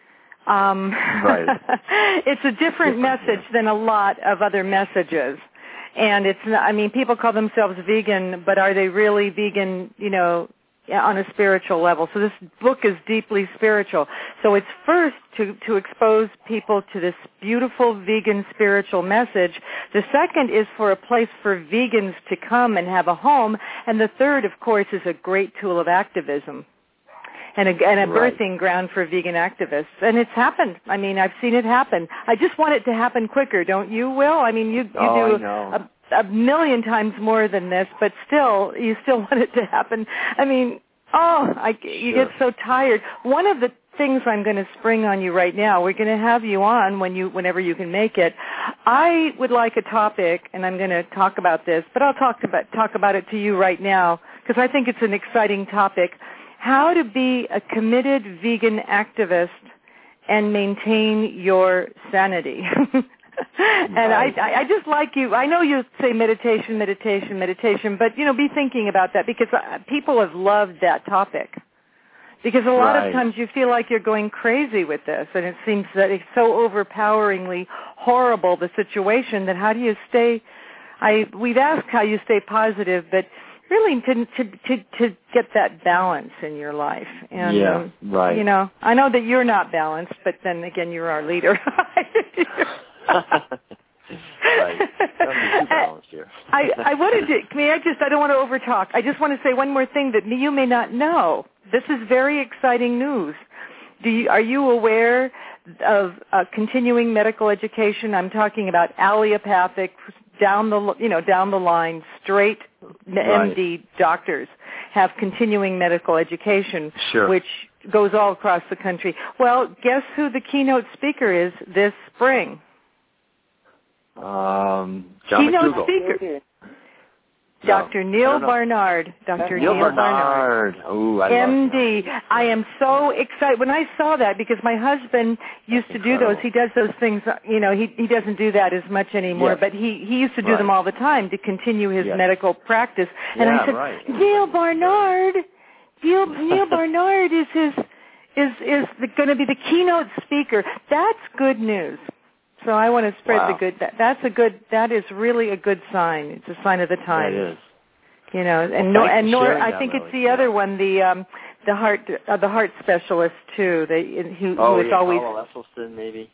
it's a different message than a lot of other messages. And people call themselves vegan, but are they really vegan, on a spiritual level? So this book is deeply spiritual. So it's first to expose people to this beautiful vegan spiritual message. The second is for a place for vegans to come and have a home. And the third, of course, is a great tool of activism and a birthing ground for vegan activists. And it's happened. I mean, I've seen it happen. I just want it to happen quicker, don't you, Will? I mean, you do a million times more than this, but you still want it to happen. I mean, you get so tired. One of the things I'm going to spring on you right now, we're going to have you on whenever you can make it. I would like a topic, and I'm going to talk about this, but I'll talk about it to you right now because I think it's an exciting topic. How to be a committed vegan activist and maintain your sanity. And I just like you. I know you say meditation, but, be thinking about that because people have loved that topic. Because a lot of times you feel like you're going crazy with this, and it seems that it's so overpoweringly horrible, the situation, that how do you stay, we've asked how you stay positive, but really to get that balance in your life. And, I know that you're not balanced, but then again, you're our leader. Right. I wanted to, I don't want to overtalk. I just want to say one more thing that you may not know. This is very exciting news. Are you aware of continuing medical education? I'm talking about allopathic, down the line, straight MD doctors have continuing medical education, which goes all across the country. Well, guess who the keynote speaker is this spring? John keynote McDougall. Speaker. Dr. Neil Barnard. Dr. Neil Barnard. Ooh, I MD. love I am so excited when I saw that because my husband used to do those. He does those things. He doesn't do that as much anymore, but he used to do them all the time to continue his medical practice. And I said, Neil Barnard. Neil Barnard is going to be the keynote speaker. That's good news. So I want to spread the good. That is really a good sign. It's a sign of the times. It is. I think it's the other one, the heart specialist too. Who is always. Paula Esselstyn, maybe.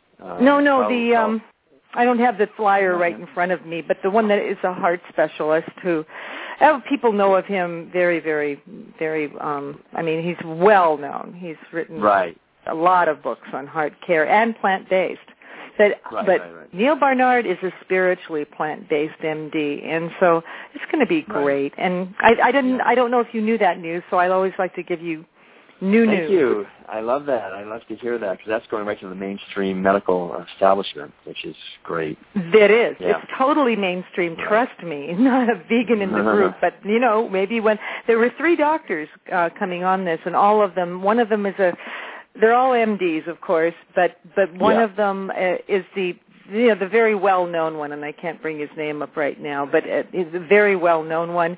I don't have the flyer right in front of me, but the one that is a heart specialist who. People know of him very, very, very. He's well known. He's written a lot of books on heart care and plant-based. But Neil Barnard is a spiritually plant-based MD, and so it's going to be great. And I don't know if you knew that news, so I always like to give you new news. Thank you. I love that. I love to hear that because that's going right to the mainstream medical establishment, which is great. It is. Yeah. It's totally mainstream. Trust me. Not a vegan in the group, but maybe when there were 3 doctors coming on this, and all of them. One of them is they're all MDs, of course, but one of them is the very well-known one, and I can't bring his name up right now, but he's a very well-known one,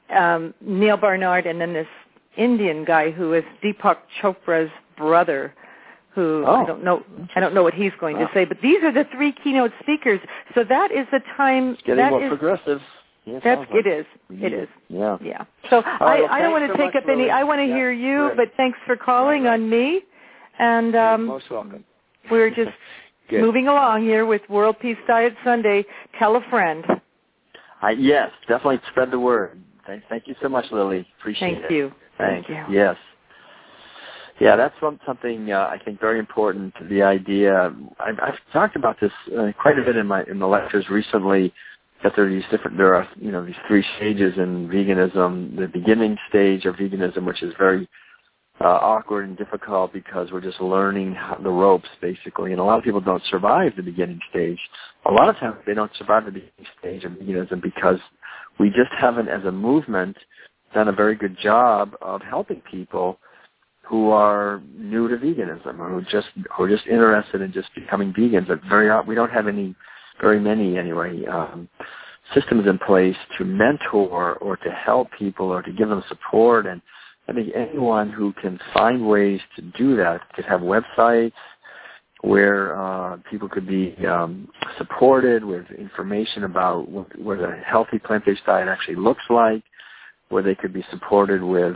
Neil Barnard, and then this Indian guy who is Deepak Chopra's brother, who I don't know what he's going to say, but these are the 3 keynote speakers. So that is the time. It's getting more progressive. It is. Yeah. So I don't want to take up any. I want to hear you, but thanks for calling on me. And you're most welcome. We're just moving along here with World Peace Diet Sunday. Tell a friend. Yes, definitely spread the word. Thank you so much, Lily. Appreciate it. Thank you. Thank you. Yes. Yeah, that's something I think very important. The idea I've talked about this quite a bit in the lectures recently. That there are these 3 stages in veganism. The beginning stage of veganism, which is very awkward and difficult because we're just learning the ropes, basically. And a lot of people don't survive the beginning stage. A lot of times they don't survive the beginning stage of veganism because we just haven't, as a movement, done a very good job of helping people who are new to veganism or who are just interested in just becoming vegans. But we don't have very many anyway, systems in place to mentor or to help people or to give them support. And I think anyone who can find ways to do that could have websites where people could be supported with information about what a healthy plant-based diet actually looks like, where they could be supported with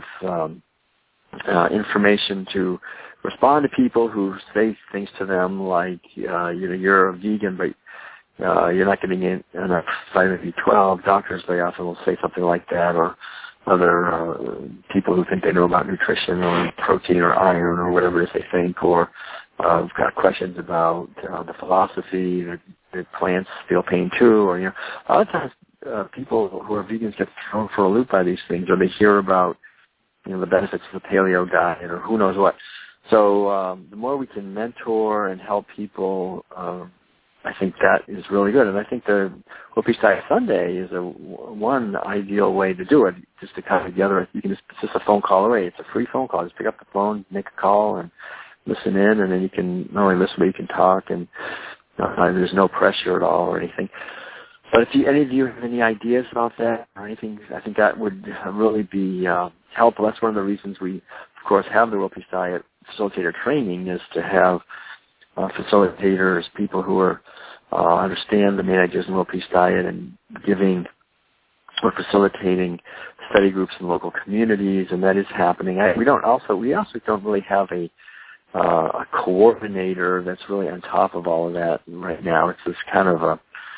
information to respond to people who say things to them like, you're a vegan, but you're not getting enough vitamin B12. Doctors very often will say something like that, or other people who think they know about nutrition or protein or iron or whatever it is they think, or have got questions about the philosophy that plants feel pain too, or a lot of times people who are vegans get thrown for a loop by these things, or they hear about the benefits of the paleo diet or who knows what. So the more we can mentor and help people, I think that is really good. And I think the World Peace Diet Sunday is one ideal way to do it, just to come together. It's just a phone call away. It's a free phone call. Just pick up the phone, make a call, and listen in, and then you can not only listen, but you can talk, and there's no pressure at all or anything. But if any of you have any ideas about that or anything, I think that would really be helpful. That's one of the reasons we, of course, have the World Peace Diet facilitator training, is to have facilitators, people who are understand the main ideas in World Peace Diet, and giving or facilitating study groups in local communities, and that is happening. We also don't really have a coordinator that's really on top of all of that right now. It's this kind of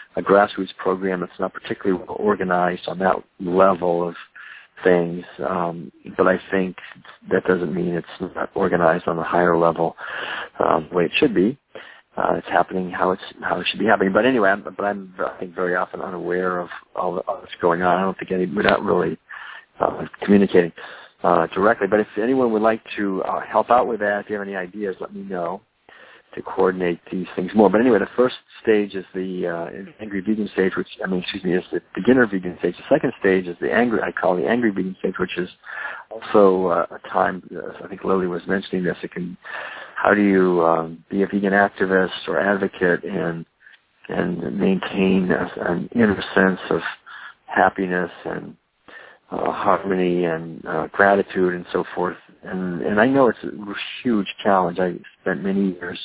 a grassroots program that's not particularly well organized on that level of things. But I think that doesn't mean it's not organized on a higher level the way it should be. It's happening how it should be happening. But anyway, I think very often unaware of all that's going on. I don't think we're not really communicating directly. But if anyone would like to help out with that, if you have any ideas, let me know to coordinate these things more. But anyway, the first stage is the angry vegan stage, is the beginner vegan stage. The second stage is I call the angry vegan stage, which is also a time, I think Lily was mentioning this, how do you be a vegan activist or advocate and maintain an inner sense of happiness and harmony and gratitude and so forth. And I know it's a huge challenge. I spent many years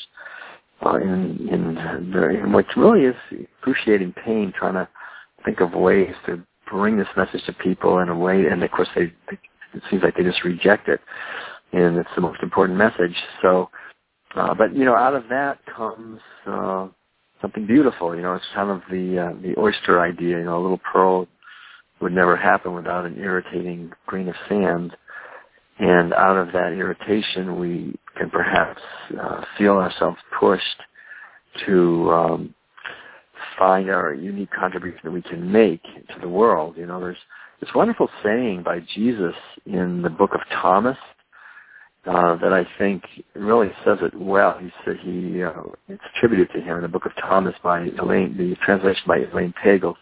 in what really is excruciating pain, trying to think of ways to bring this message to people in a way, and of course it seems like they just reject it, and it's the most important message. So, but out of that comes something beautiful. It's kind of the oyster idea. A little pearl would never happen without an irritating grain of sand. And out of that irritation, we can perhaps feel ourselves pushed to find our unique contribution that we can make to the world. There's this wonderful saying by Jesus in the book of Thomas that I think really says it well. It's attributed to him in the book of Thomas by the translation by Elaine Pagel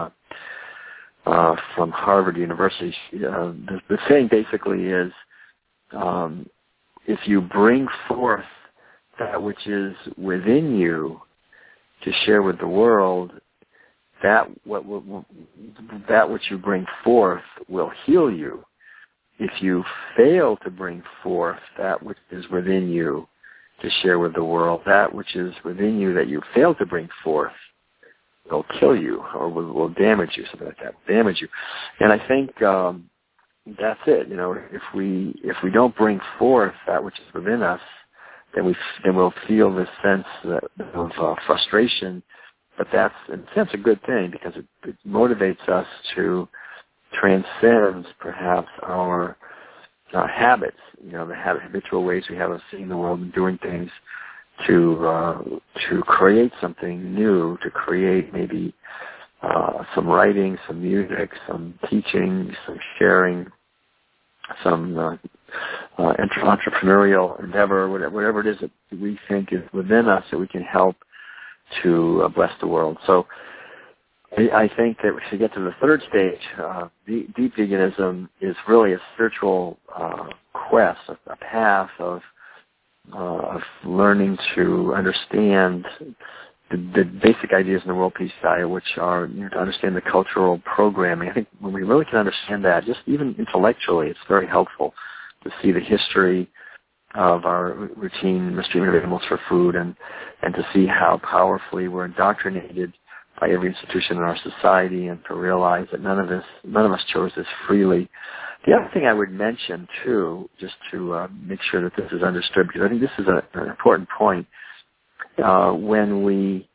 from Harvard University. The saying basically is, if you bring forth that which is within you to share with the world, that which you bring forth will heal you. If you fail to bring forth that which is within you to share with the world, that which is within you that you fail to bring forth will kill you or will damage you, something like that, damage you. And I think that's it. If we don't bring forth that which is within us, then we'll feel this sense of frustration. But that's, in a sense, a good thing because it motivates us to transcend perhaps our habits, the habitual ways we have of seeing the world and doing things, to create something new, to create maybe some writing, some music, some teaching, some sharing, some entrepreneurial endeavor, whatever it is that we think is within us that we can help to bless the world. So I think that to get to the third stage, deep veganism is really a spiritual quest, a path of learning to understand the basic ideas in the World Peace Diet, which are to understand the cultural programming. I think when we really can understand that, just even intellectually, it's very helpful to see the history of our routine mistreatment of animals for food and to see how powerfully we're indoctrinated by every institution in our society, and to realize that none of us chose this freely. The other thing I would mention, too, just to make sure that this is understood, because I think this is an important point, when we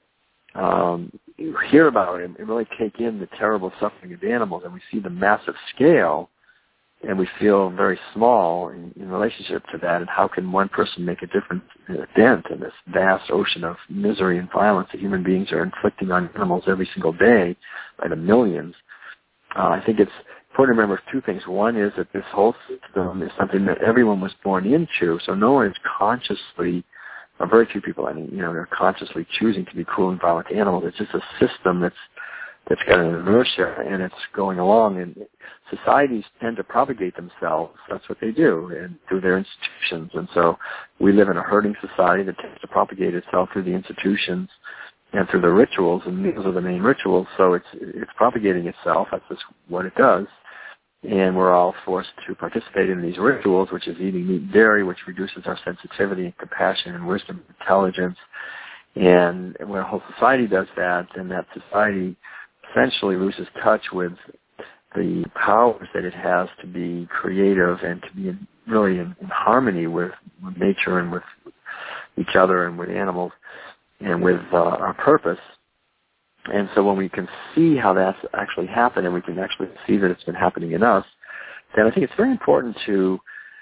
hear about it and really take in the terrible suffering of animals and we see the massive scale, and we feel very small in relationship to that, and how can one person make a dent in this vast ocean of misery and violence that human beings are inflicting on animals every single day by the millions. I think it's important to remember two things. One is that this whole system is something that everyone was born into, so no one is consciously, or very few people, they're consciously choosing to be cruel and violent to animals. It's just a system that's got an inertia, and it's going along, and societies tend to propagate themselves. That's what they do, and through their institutions. And so we live in a herding society that tends to propagate itself through the institutions and through the rituals, and these are the main rituals. So it's propagating itself. That's just what it does. And we're all forced to participate in these rituals, which is eating meat and dairy, which reduces our sensitivity and compassion and wisdom and intelligence. And when a whole society does that, then that society essentially loses touch with the powers that it has to be creative and to be really in harmony with nature and with each other and with animals and with our purpose. And so when we can see how that's actually happened, and we can actually see that it's been happening in us, then I think it's very important to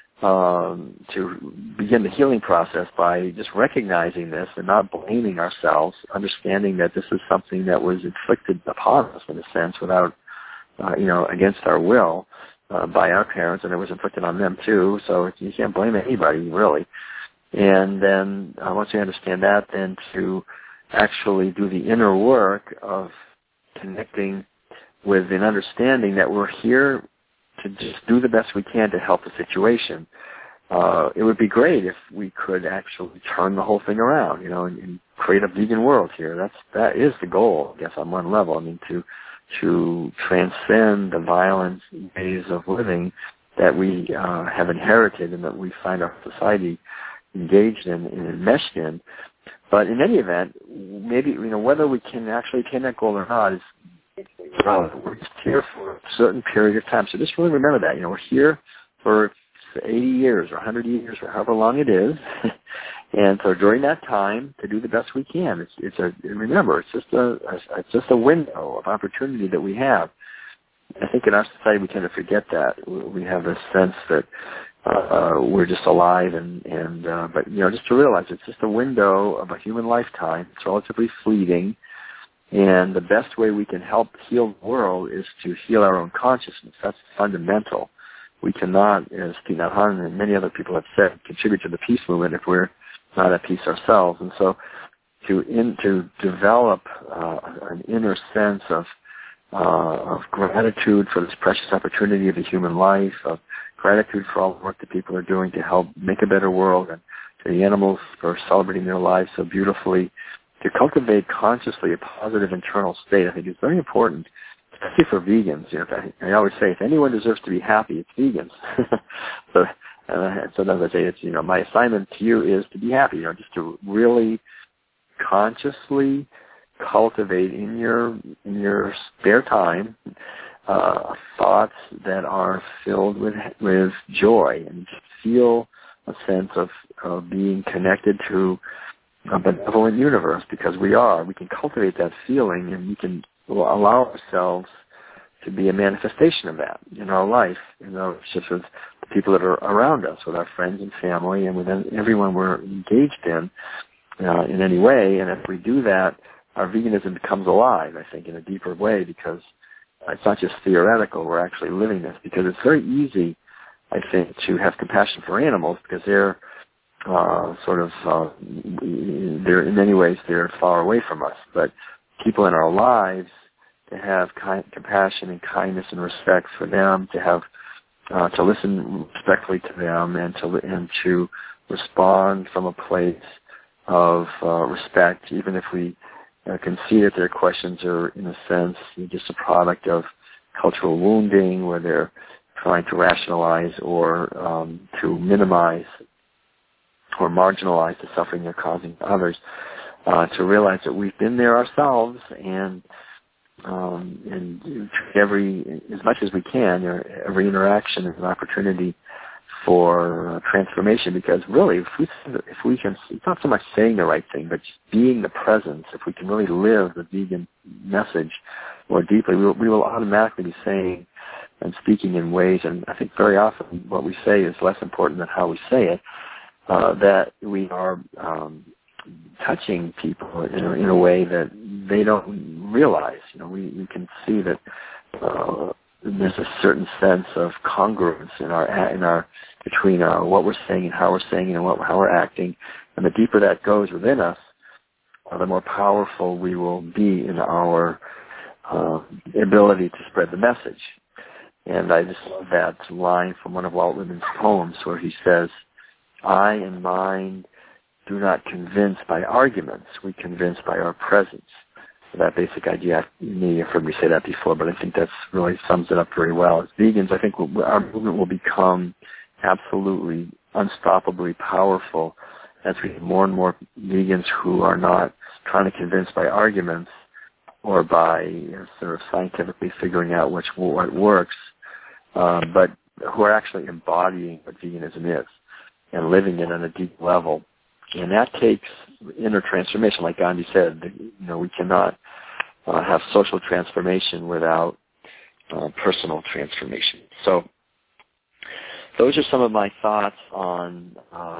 begin the healing process by just recognizing this and not blaming ourselves, understanding that this is something that was inflicted upon us in a sense without, against our will by our parents, and it was inflicted on them too. So you can't blame anybody really. And then once we understand that, then to actually do the inner work of connecting with an understanding that we're here to just do the best we can to help the situation. It would be great if we could actually turn the whole thing around, and create a vegan world here. That is the goal, I guess, on one level. I mean, to transcend the violent ways of living that we have inherited and that we find our society engaged in and enmeshed in. But in any event, maybe, whether we can actually attain that goal or not is relevant. We're just here for a certain period of time. So just really remember that. We're here for 80 years or 100 years or however long it is. And so during that time, to do the best we can. Remember, it's just a window of opportunity that we have. I think in our society we tend to forget that. We have this sense that we're just alive, but just to realize it's just a window of a human lifetime. It's relatively fleeting, and the best way we can help heal the world is to heal our own consciousness. That's fundamental. We cannot, as Thich Nhat Hanh and many other people have said, contribute to the peace movement if we're not at peace ourselves. And so, to develop an inner sense of gratitude for this precious opportunity of the human life, of gratitude for all the work that people are doing to help make a better world, and to the animals for celebrating their lives so beautifully. To cultivate consciously a positive internal state, I think is very important, especially for vegans. I always say, if anyone deserves to be happy, it's vegans. So sometimes I say, it's my assignment to you is to be happy. Just to really consciously cultivate in your spare time thoughts that are filled with joy, and feel a sense of being connected to a benevolent universe, because we can cultivate that feeling, and we can allow ourselves to be a manifestation of that in our life, in our relationships with the people that are around us, with our friends and family, and with everyone we're engaged in any way. And if we do that, our veganism becomes alive, I think, in a deeper way, because it's not just theoretical, we're actually living this. Because it's very easy, I think, to have compassion for animals, because they're they're in many ways they're far away from us. But people in our lives, to have compassion and kindness and respect for them, to have to listen respectfully to them, and to respond from a place of respect, even if we can see that their questions are, in a sense, just a product of cultural wounding, where they're trying to rationalize or to minimize or marginalize the suffering they're causing to others. To realize that we've been there ourselves, and as much as we can, every interaction is an opportunity for transformation. Because really, if we can, it's not so much saying the right thing, but just being the presence. If we can really live the vegan message more deeply, we will automatically be saying and speaking in ways, and I think very often what we say is less important than how we say it, that we are touching people in a way that they don't realize. We can see that there's a certain sense of congruence in our between what we're saying and how we're saying and how we're acting. And the deeper that goes within us, the more powerful we will be in our ability to spread the message. And I just love that line from one of Walt Whitman's poems, where he says, "I and mine do not convince by arguments, we convince by our presence." So that basic idea, you've heard me say that before, but I think that really sums it up very well. As vegans, I think our movement will become absolutely unstoppably powerful as we have more and more vegans who are not trying to convince by arguments or by sort of scientifically figuring out what works, but who are actually embodying what veganism is and living it on a deep level. And that takes inner transformation, like Gandhi said. We cannot have social transformation without personal transformation. So those are some of my thoughts on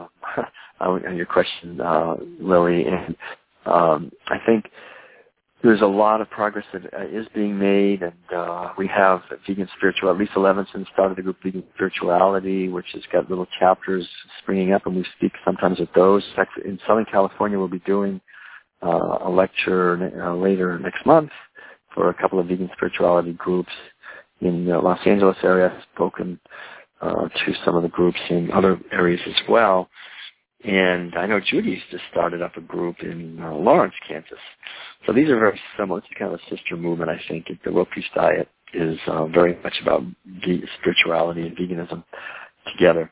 your question, Lily. And I think there's a lot of progress that is being made, and we have Vegan Spirituality. Lisa Levinson started a group, Vegan Spirituality, which has got little chapters springing up, and we speak sometimes at those. In fact, in Southern California, we'll be doing a lecture later next month for a couple of Vegan Spirituality groups in the Los Angeles area. I've spoken to some of the groups in other areas as well. And I know Judy's just started up a group in Lawrence, Kansas. So these are very similar. It's kind of a sister movement, I think. The World Peace Diet is very much about spirituality and veganism together.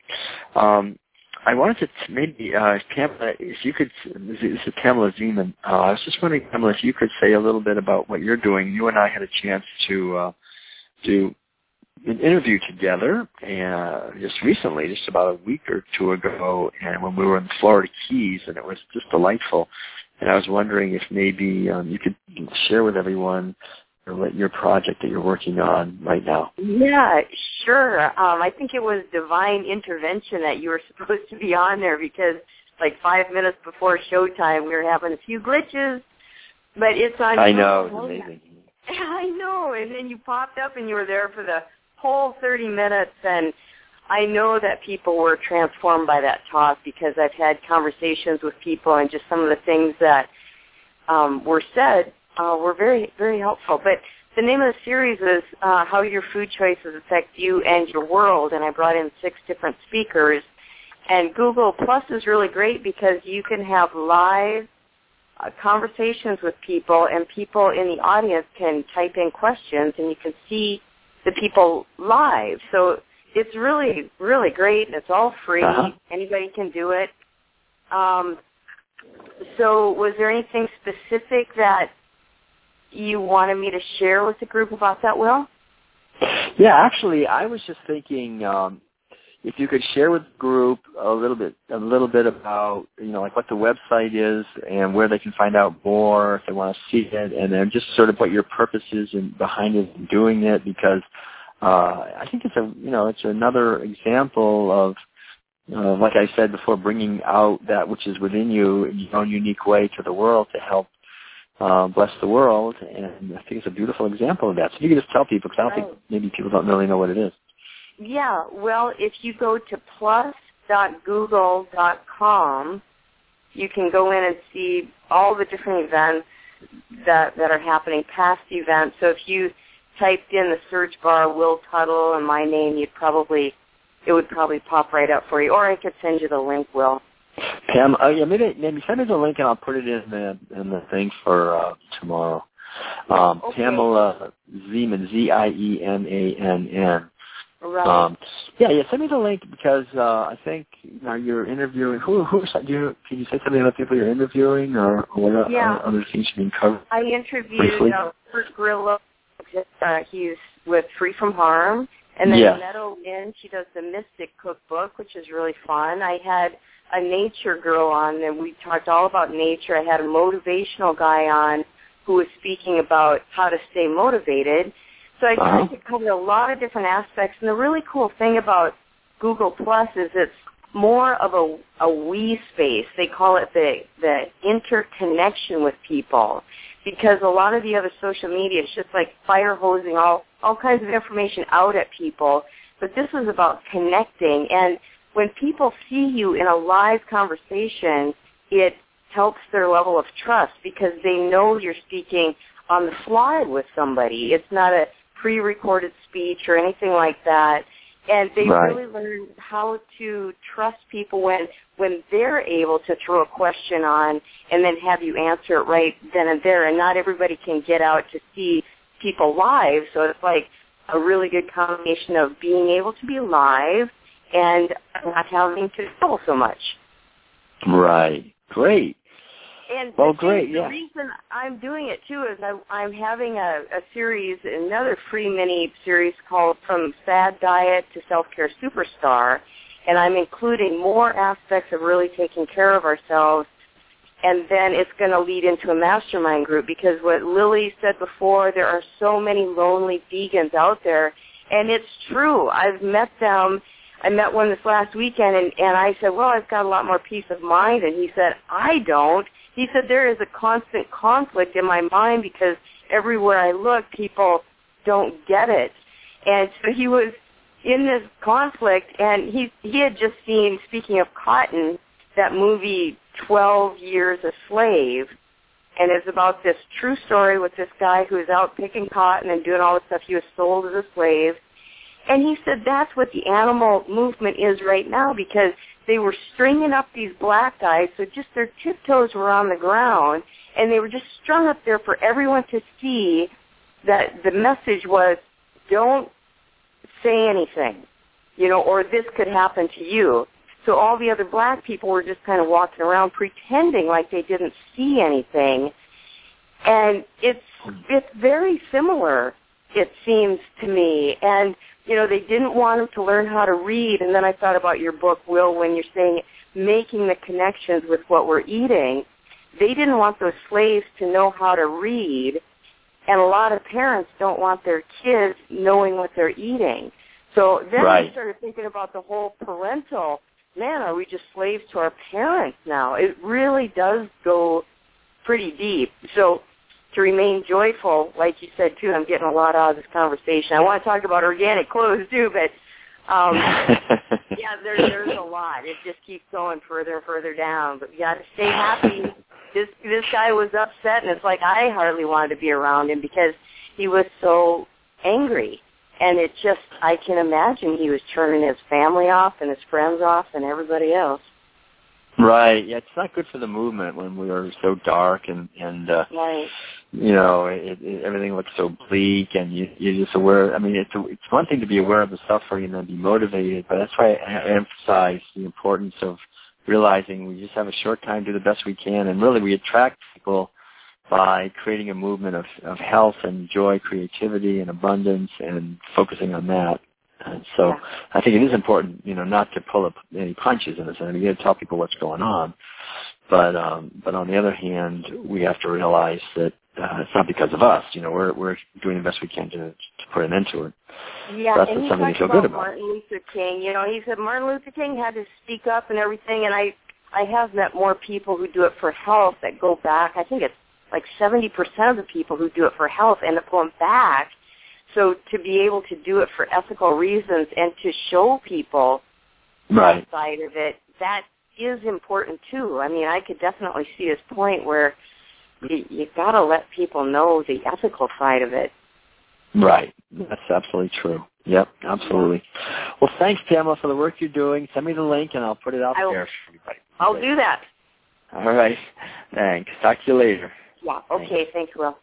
I wanted to maybe, Pamela, if you could, this is Pamela Zeman. I was just wondering, Pamela, if you could say a little bit about what you're doing. You and I had a chance to do an interview together just recently, just about a week or two ago, and when we were in the Florida Keys, and it was just delightful. And I was wondering if maybe you could share with everyone your project that you're working on right now. Yeah, sure. I think it was divine intervention that you were supposed to be on there, because like 5 minutes before showtime we were having a few glitches, but it's on. I know, it's amazing. I know, and then you popped up and you were there for the whole 30 minutes, and I know that people were transformed by that talk, because I've had conversations with people, and just some of the things that were said were very, very helpful. But the name of the series is How Your Food Choices Affect You and Your World, and I brought in 6 different speakers. And Google Plus is really great because you can have live conversations with people, and people in the audience can type in questions, and you can see the people live. So it's really, really great, and it's all free. Uh-huh. Anybody can do it. So was there anything specific that you wanted me to share with the group about that, Will? Yeah, actually, I was just thinking if you could share with the group a little bit about, like what the website is and where they can find out more if they want to see it, and then just sort of what your purpose is behind it and doing it, because I think it's another example of, like I said before, bringing out that which is within you in your own unique way to the world to help bless the world, and I think it's a beautiful example of that. So you can just tell people, because I don't think maybe people don't really know what it is. Yeah, well, if you go to plus.google.com, you can go in and see all the different events that are happening, past events. So if you typed in the search bar Will Tuttle and my name, it would probably pop right up for you. Or I could send you the link, Will. Pam, maybe send me the link and I'll put it in the thing for tomorrow. Okay. Pamela Zeman, Ziemann. Right. Send me the link, because I think you're interviewing. Can you say something about people you're interviewing, or what other things you can cover? I interviewed Kurt Grillo. He's with Free From Harm, and then Meadow Lynn. She does the Mystic Cookbook, which is really fun. I had a nature girl on, and we talked all about nature. I had a motivational guy on who was speaking about how to stay motivated. So I tried to cover a lot of different aspects. And the really cool thing about Google Plus is it's more of a we space. They call it the interconnection with people, because a lot of the other social media is just like fire hosing all kinds of information out at people. But this is about connecting. And when people see you in a live conversation, it helps their level of trust, because they know you're speaking on the fly with somebody. It's not a pre-recorded speech or anything like that. And they really learn how to trust people when they're able to throw a question on and then have you answer it right then and there. And not everybody can get out to see people live, so it's like a really good combination of being able to be live and not having to travel so much. Right. Great. And the reason I'm doing it, too, is I'm having a series, another free mini series called From Sad Diet to Self-Care Superstar, and I'm including more aspects of really taking care of ourselves and then it's going to lead into a mastermind group, because what Lily said before, there are so many lonely vegans out there, and it's true. I've met them. I met one this last weekend, and I said, well, I've got a lot more peace of mind, and he said, I don't. He said, there is a constant conflict in my mind because everywhere I look, people don't get it. And so he was in this conflict, and he had just seen, speaking of Cotton, that movie 12 Years a Slave, and it's about this true story with this guy who's out picking cotton and doing all this stuff. He was sold as a slave. And he said that's what the animal movement is right now, because they were stringing up these black guys, so just their tiptoes were on the ground, and they were just strung up there for everyone to see. That the message was, don't say anything, or this could happen to you. So all the other black people were just kind of walking around pretending like they didn't see anything. And it's very similar, it seems to me. And, they didn't want them to learn how to read. And then I thought about your book, Will, when you're saying making the connections with what we're eating. They didn't want those slaves to know how to read. And a lot of parents don't want their kids knowing what they're eating. So then I started thinking about the whole parental, man, are we just slaves to our parents now? It really does go pretty deep. So to remain joyful, like you said, too, I'm getting a lot out of this conversation. I want to talk about organic clothes, too, but, yeah, there's a lot. It just keeps going further and further down. But you got to stay happy. This guy was upset, and it's like I hardly wanted to be around him because he was so angry. And it just, I can imagine he was turning his family off and his friends off and everybody else. Right. Yeah, it's not good for the movement when we are so dark and right. Everything looks so bleak, and you're just aware. I mean, it's one thing to be aware of the suffering and then be motivated, but that's why I emphasize the importance of realizing we just have a short time to do the best we can, and really we attract people by creating a movement of health and joy, creativity and abundance, and focusing on that. And so I think it is important, not to pull up any punches in this. I mean, you got to tell people what's going on, but on the other hand, we have to realize that it's not because of us. We're doing the best we can to put an end to it. Yeah, so that's and he something talked to feel about good about. Martin Luther King. He said Martin Luther King had to speak up and everything, and I have met more people who do it for health that go back. I think it's like 70% of the people who do it for health end up going back. So to be able to do it for ethical reasons and to show people that side of it, that is important too. I mean, I could definitely see his point where you got to let people know the ethical side of it. Right. That's absolutely true. Yep, absolutely. Well, thanks, Pamela, for the work you're doing. Send me the link, and I'll put it out there for everybody. I'll do that. All right. Thanks. Talk to you later. Yeah. Okay. Thanks, Will.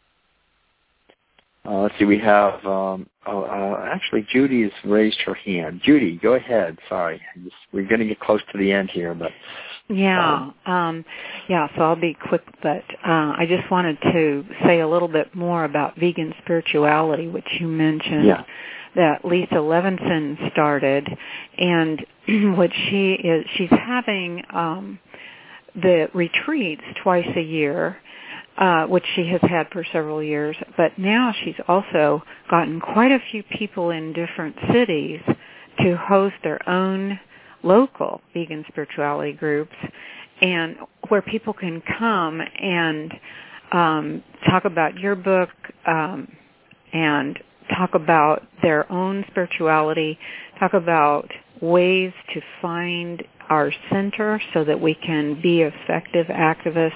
Let's see. We have, actually, Judy has raised her hand. Judy, go ahead. Sorry. We're going to get close to the end here, but. Yeah. So I'll be quick, but I just wanted to say a little bit more about vegan spirituality, which you mentioned, that Lisa Levinson started, and what she's having the retreats twice a year, which she has had for several years, but now she's also gotten quite a few people in different cities to host their own local vegan spirituality groups, and where people can come and talk about your book and talk about their own spirituality, talk about ways to find our center so that we can be effective activists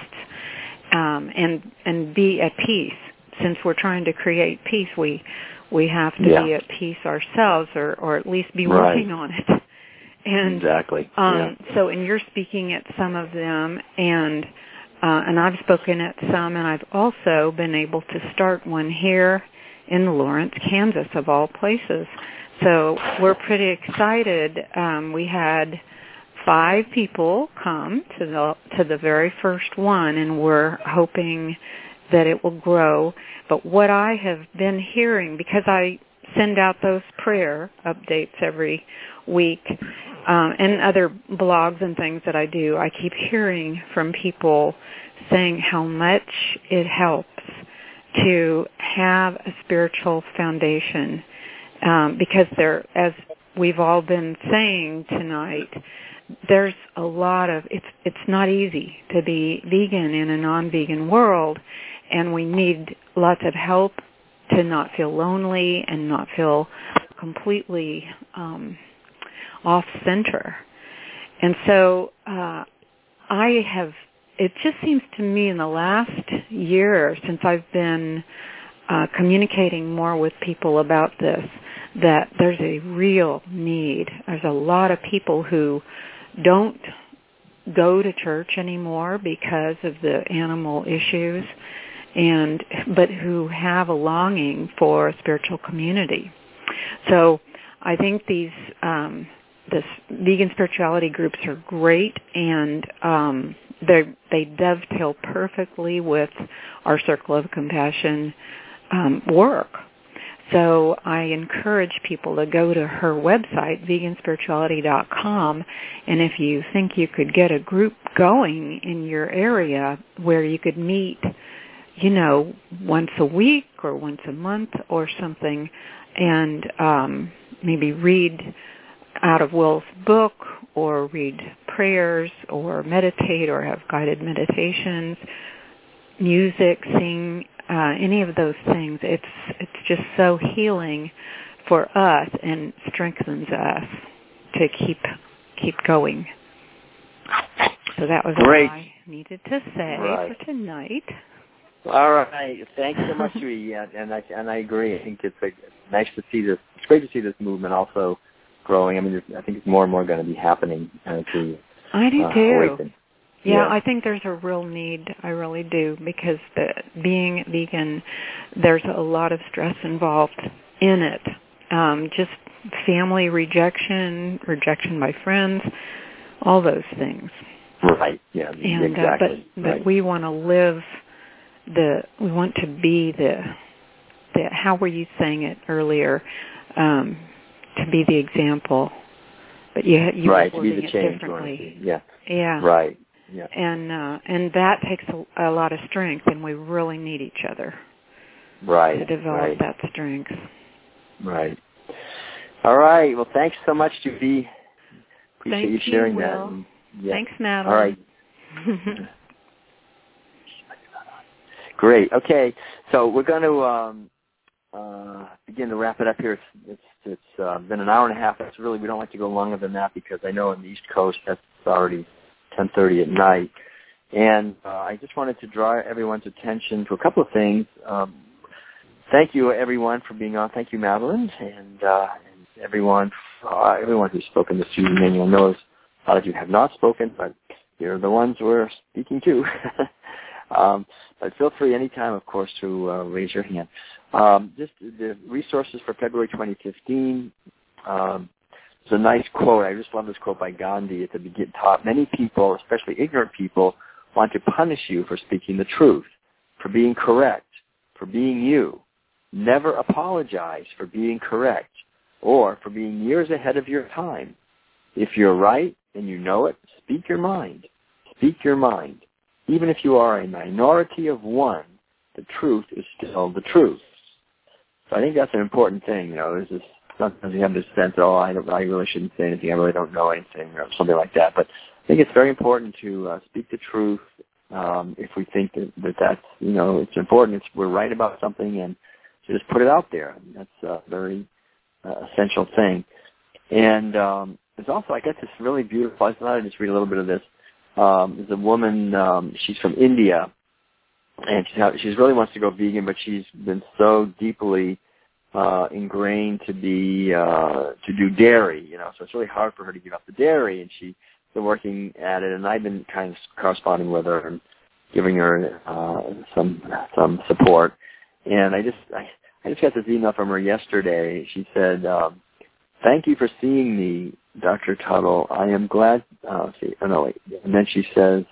and be at peace. Since we're trying to create peace, we have to be at peace ourselves, or at least be working on it. And exactly. So, and you're speaking at some of them, and I've spoken at some, and I've also been able to start one here in Lawrence, Kansas, of all places. So we're pretty excited. We had 5 people come to the very first one, and we're hoping that it will grow. But what I have been hearing, because I send out those prayer updates every week, and other blogs and things that I do, I keep hearing from people saying how much it helps to have a spiritual foundation, because there, as we've all been saying tonight, there's a lot of, it's not easy to be vegan in a non-vegan world, and we need lots of help to not feel lonely and not feel completely off-center. And so it just seems to me in the last year, since I've been communicating more with people about this, that there's a real need. There's a lot of people who don't go to church anymore because of the animal issues, but who have a longing for a spiritual community. So I think this vegan spirituality groups are great, and they dovetail perfectly with our Circle of Compassion work. So I encourage people to go to her website, veganspirituality.com, and if you think you could get a group going in your area where you could meet, once a week or once a month or something, and maybe read out of Will's book or read prayers or meditate or have guided meditations, music, sing, any of those things, it's just so healing for us and strengthens us to keep going. So that was great. All I needed to say for tonight. All right. Thanks so much, Ree. And I agree. I think it's nice to see this. It's great to see this movement also growing. I mean, I think it's more and more going to be happening. I do too. Awaken. Yeah, I think there's a real need. I really do, because being vegan, there's a lot of stress involved in it. Just family rejection by friends, all those things. Right. Yeah. And, exactly. But we want to live we want to be the how were you saying it earlier? To be the example. But you right, were to be the it change. differently. Yeah. Yeah. Right. Yeah. And that takes a lot of strength, and we really need each other. Right. To develop that strength. Right. All right. Well, thanks so much, Judy. Appreciate you sharing Will. that. And, Thanks, Madeline. All right. Great. Okay. So we're going to begin to wrap it up here. It's been an hour and a half. That's really, we don't like to go longer than that, because I know on the East Coast that's already 10:30 at night. And I just wanted to draw everyone's attention to a couple of things. Thank you, everyone, for being on. Thank you, Madeline, and everyone who's spoken this evening. You'll notice a lot of you have not spoken, but you're the ones we're speaking to. But feel free anytime, of course, to raise your hand. Just the resources for February 2015. It's a nice quote. I just love this quote by Gandhi at the top. Many people, especially ignorant people, want to punish you for speaking the truth, for being correct, for being you. Never apologize for being correct or for being years ahead of your time. If you're right and you know it, speak your mind. Speak your mind. Even if you are a minority of one, the truth is still the truth. So I think that's an important thing. There's this, sometimes you have this sense, I really shouldn't say anything, I really don't know anything, or something like that. But I think it's very important to speak the truth if we think that's, it's important. We're right about something, and to just put it out there. That's a very essential thing. And there's also, I got this really beautiful, I thought I'd just read a little bit of this. There's a woman, she's from India, and she really wants to go vegan, but she's been so deeply ingrained to do dairy, so it's really hard for her to give up the dairy, and she's been working at it, and I've been kind of corresponding with her and giving her some support. And I just got this email from her yesterday. She said, "Thank you for seeing me, Dr. Tuttle. I am glad." And then she says,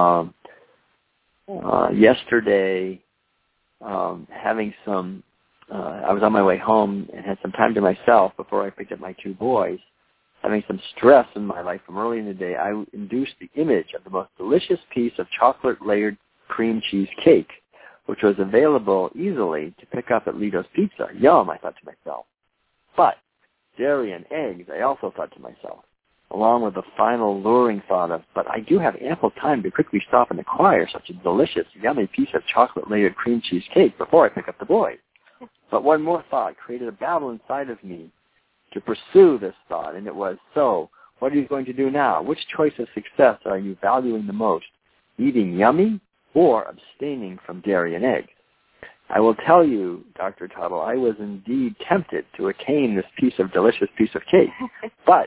yesterday, having some I was on my way home and had some time to myself before I picked up my two boys. Having some stress in my life from early in the day, I induced the image of the most delicious piece of chocolate-layered cream cheese cake, which was available easily to pick up at Lito's Pizza. Yum, I thought to myself. But dairy and eggs, I also thought to myself, along with the final luring thought of, but I do have ample time to quickly stop and acquire such a delicious, yummy piece of chocolate-layered cream cheese cake before I pick up the boys. But one more thought created a battle inside of me to pursue this thought, and it was, so, what are you going to do now? Which choice of success are you valuing the most, eating yummy or abstaining from dairy and eggs? I will tell you, Dr. Tuttle, I was indeed tempted to attain this delicious piece of cake, but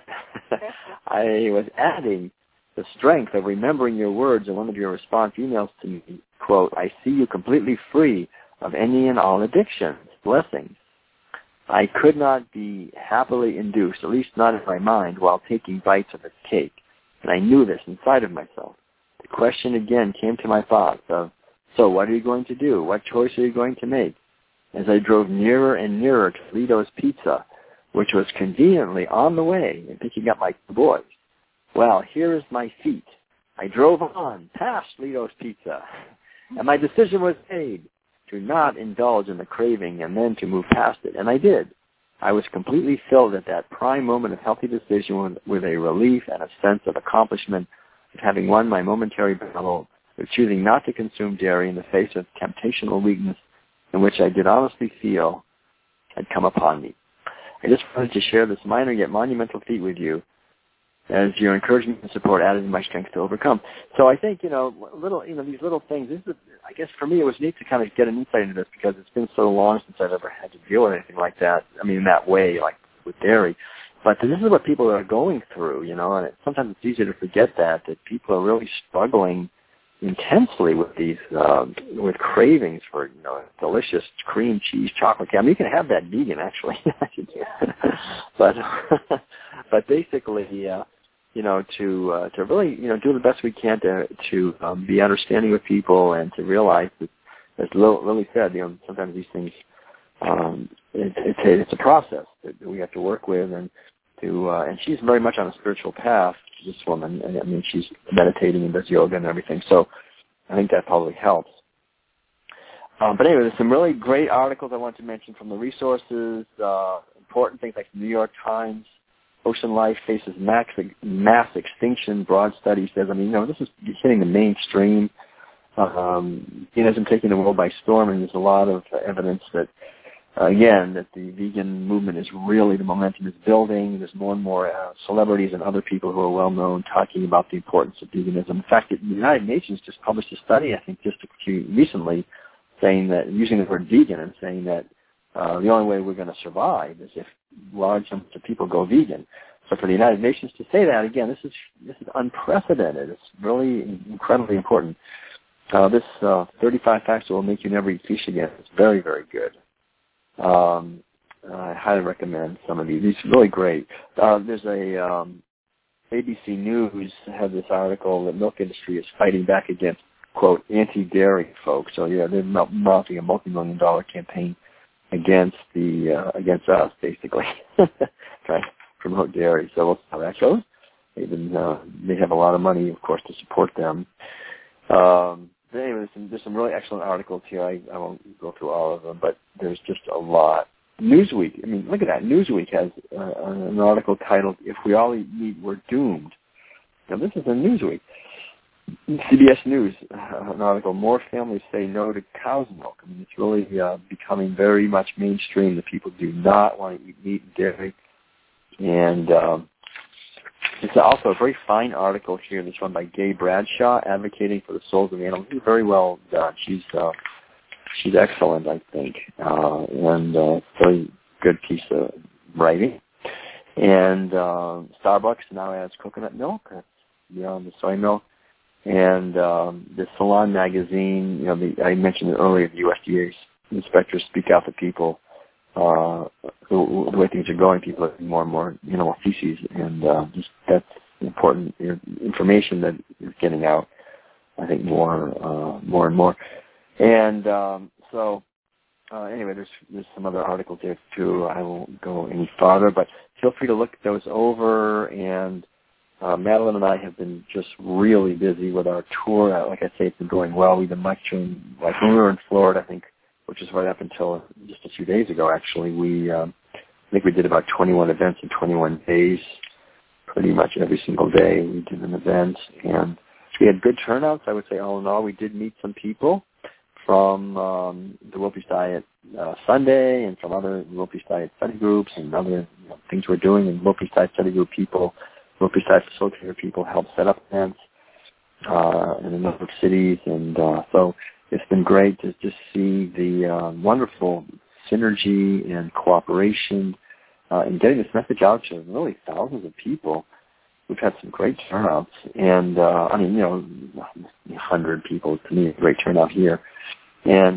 I was adding the strength of remembering your words in one of your response emails to me, quote, I see you completely free of any and all addictions. Blessings. I could not be happily induced, at least not in my mind, while taking bites of its cake, and I knew this inside of myself. The question again came to my thoughts of, so what are you going to do? What choice are you going to make? As I drove nearer and nearer to Lito's Pizza, which was conveniently on the way and picking up my two boys. Well, here is my feat. I drove on past Lito's Pizza, and my decision was made to not indulge in the craving and then to move past it, and I did. I was completely filled at that prime moment of healthy decision with a relief and a sense of accomplishment of having won my momentary battle of choosing not to consume dairy in the face of temptational weakness in which I did honestly feel had come upon me. I just wanted to share this minor yet monumental feat with you, as your encouragement and support added to my strength to overcome. So I think, these little things, I guess for me it was neat to kind of get an insight into this because it's been so long since I've ever had to deal with anything like that. I mean, in that way, like with dairy. But this is what people are going through, and sometimes it's easy to forget that people are really struggling intensely with these, with cravings for, delicious cream cheese chocolate cake. I mean, you can have that vegan, actually. But basically, to really, do the best we can to be understanding with people and to realize that, as Lily said, sometimes these things, it's a process that we have to work with, and she's very much on a spiritual path, this woman. I mean, she's meditating and does yoga and everything, so I think that probably helps. But anyway, there's some really great articles I want to mention from the resources, important things like the New York Times, Ocean Life Faces Mass Extinction, broad study says, this is hitting the mainstream. Veganism taking the world by storm, and there's a lot of evidence that, that the vegan movement is really, the momentum is building. There's more and more celebrities and other people who are well-known talking about the importance of veganism. In fact, the United Nations just published a study, I think just recently, saying that, using the word vegan and saying that the only way we're going to survive is if large numbers of people go vegan. So for the United Nations to say that, again, this is unprecedented. It's really incredibly important. This 35 facts that will make you never eat fish again is very, very good. I highly recommend some of these. These are really great. There's a ABC News had this article that milk industry is fighting back against, quote, anti-dairy folks. So they're mounting a multi-million-dollar campaign against us, basically, trying to promote dairy. So we'll see how that goes. They have a lot of money, of course, to support them. But anyway, there's some really excellent articles here. I won't go through all of them, but there's just a lot. Newsweek, look at that. Newsweek has an article titled, If We All Eat Meat, We're Doomed. Now, this is in Newsweek. CBS News, an article, More Families Say No to Cow's Milk. It's really becoming very much mainstream that people do not want to eat meat and dairy. And it's also a very fine article here, this one by Gay Bradshaw, Advocating for the Souls of Animals. It's very well done. She's excellent, I think, and very good piece of writing. And Starbucks now adds coconut milk. That's beyond the soy milk. And the Salon magazine, I mentioned it earlier, the USDA's inspectors speak out to people who the way things are going. People are eating more and more animal feces, and that's important information that is getting out, I think, more and more. And so anyway, there's some other articles there too. I won't go any farther, but feel free to look those over. And Madeline and I have been just really busy with our tour. Like I say, it's been going well. We've been lecturing, like when we were in Florida, I think, which is right up until just a few days ago, actually. I think we did about 21 events in 21 days. Pretty much every single day we did an event, and we had good turnouts. I would say all in all, we did meet some people from the World Peace Diet Sunday and from other World Peace Diet study groups and other things we're doing. And World Peace Diet study group people, World Peace Diet facilitator people help set up events in a number of cities. And so it's been great to just see the wonderful synergy and cooperation in getting this message out to really thousands of people. We've had some great turnouts, and 100 people to me, a great turnout here. And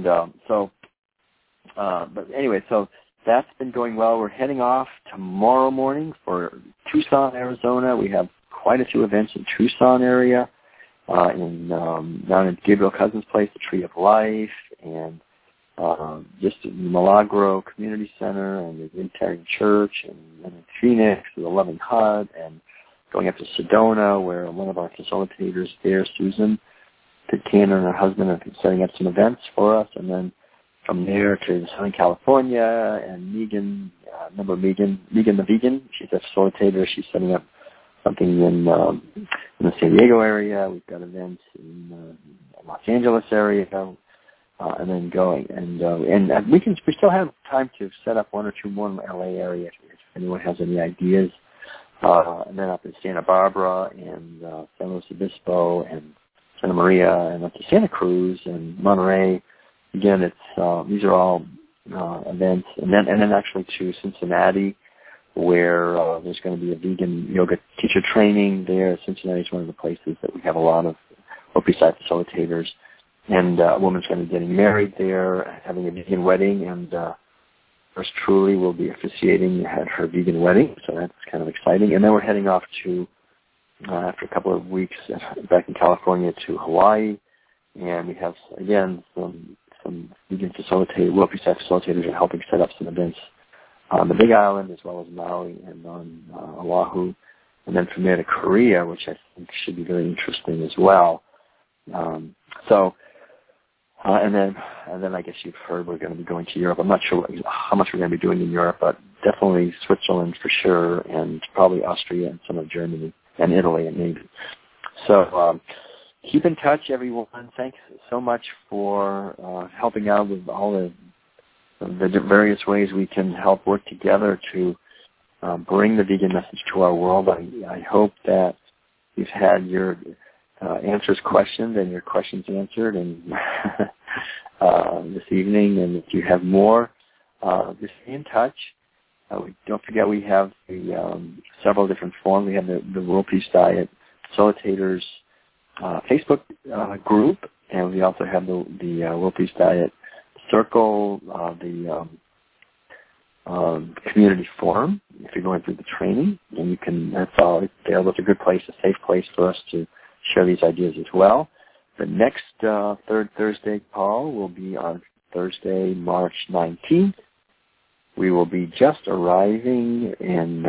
but anyway, so that's been going well. We're heading off tomorrow morning for Tucson, Arizona. We have quite a few events in Tucson area, down in Gabriel Cousins' place, the Tree of Life, and just in the Milagro Community Center, and the Unitarian Church, and in Phoenix, the Loving Hut, and going up to Sedona, where one of our facilitators there, Susan Pitcairn, and her husband are setting up some events for us, and then from there to Southern California, and Megan the Vegan, she's a facilitator. She's setting up something in the San Diego area. We've got events in Los Angeles area, and then going. And we still have time to set up one or two more in the LA area if anyone has any ideas. And then up in Santa Barbara and San Luis Obispo and Santa Maria and up to Santa Cruz and Monterey. Again, these are all events. And then actually to Cincinnati, where there's going to be a vegan yoga teacher training there. Cincinnati is one of the places that we have a lot of OPSI facilitators. And a woman's going to be getting married there, having a vegan wedding, and yours truly will be officiating at her vegan wedding, so that's kind of exciting. And then we're heading off to, after a couple of weeks back in California, to Hawaii, and we have, again, some vegan facilitators, World Peace facilitators are helping set up some events on the Big Island as well as Maui and on Oahu, and then from there to Korea, which I think should be very interesting as well. And then I guess you've heard we're going to be going to Europe. I'm not sure how much we're going to be doing in Europe, but definitely Switzerland for sure, and probably Austria and some of Germany and Italy and maybe. So keep in touch, everyone. Thanks so much for helping out with all the various ways we can help work together to bring the vegan message to our world. I hope that you've had your answers questioned and your questions answered and this evening, and if you have more, just stay in touch. Don't forget we have the several different forms. We have the World Peace Diet Facilitators Facebook group, and we also have the World Peace Diet Circle, the community forum. If you're going through the training, and you can, that's all available. It's a good place, a safe place for us to share these ideas as well. The next third Thursday call will be on Thursday, March 19th. We will be just arriving in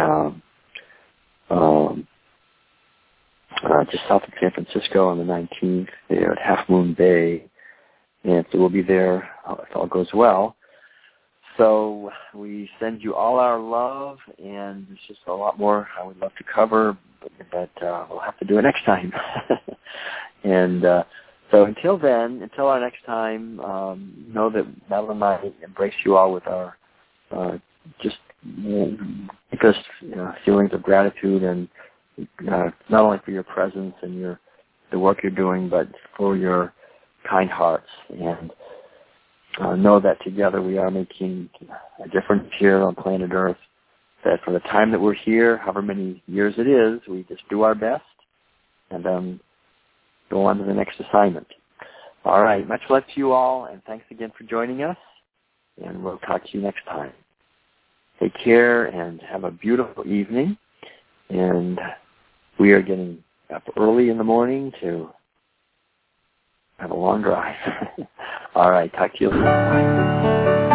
just south of San Francisco on the 19th there at Half Moon Bay. And so we'll be there if all goes well. So we send you all our love, and there's just a lot more I would love to cover, but we'll have to do it next time. And so until then, until our next time, know that Madeline and I embrace you all with our just deepest feelings of gratitude, and not only for your presence and the work you're doing, but for your kind hearts. And know that together we are making a difference here on planet Earth, that for the time that we're here, however many years it is, we just do our best and go on to the next assignment. All right. Much love to you all, and thanks again for joining us, and we'll talk to you next time. Take care and have a beautiful evening, and we are getting up early in the morning to have a long drive. All right. Talk to you later. Bye.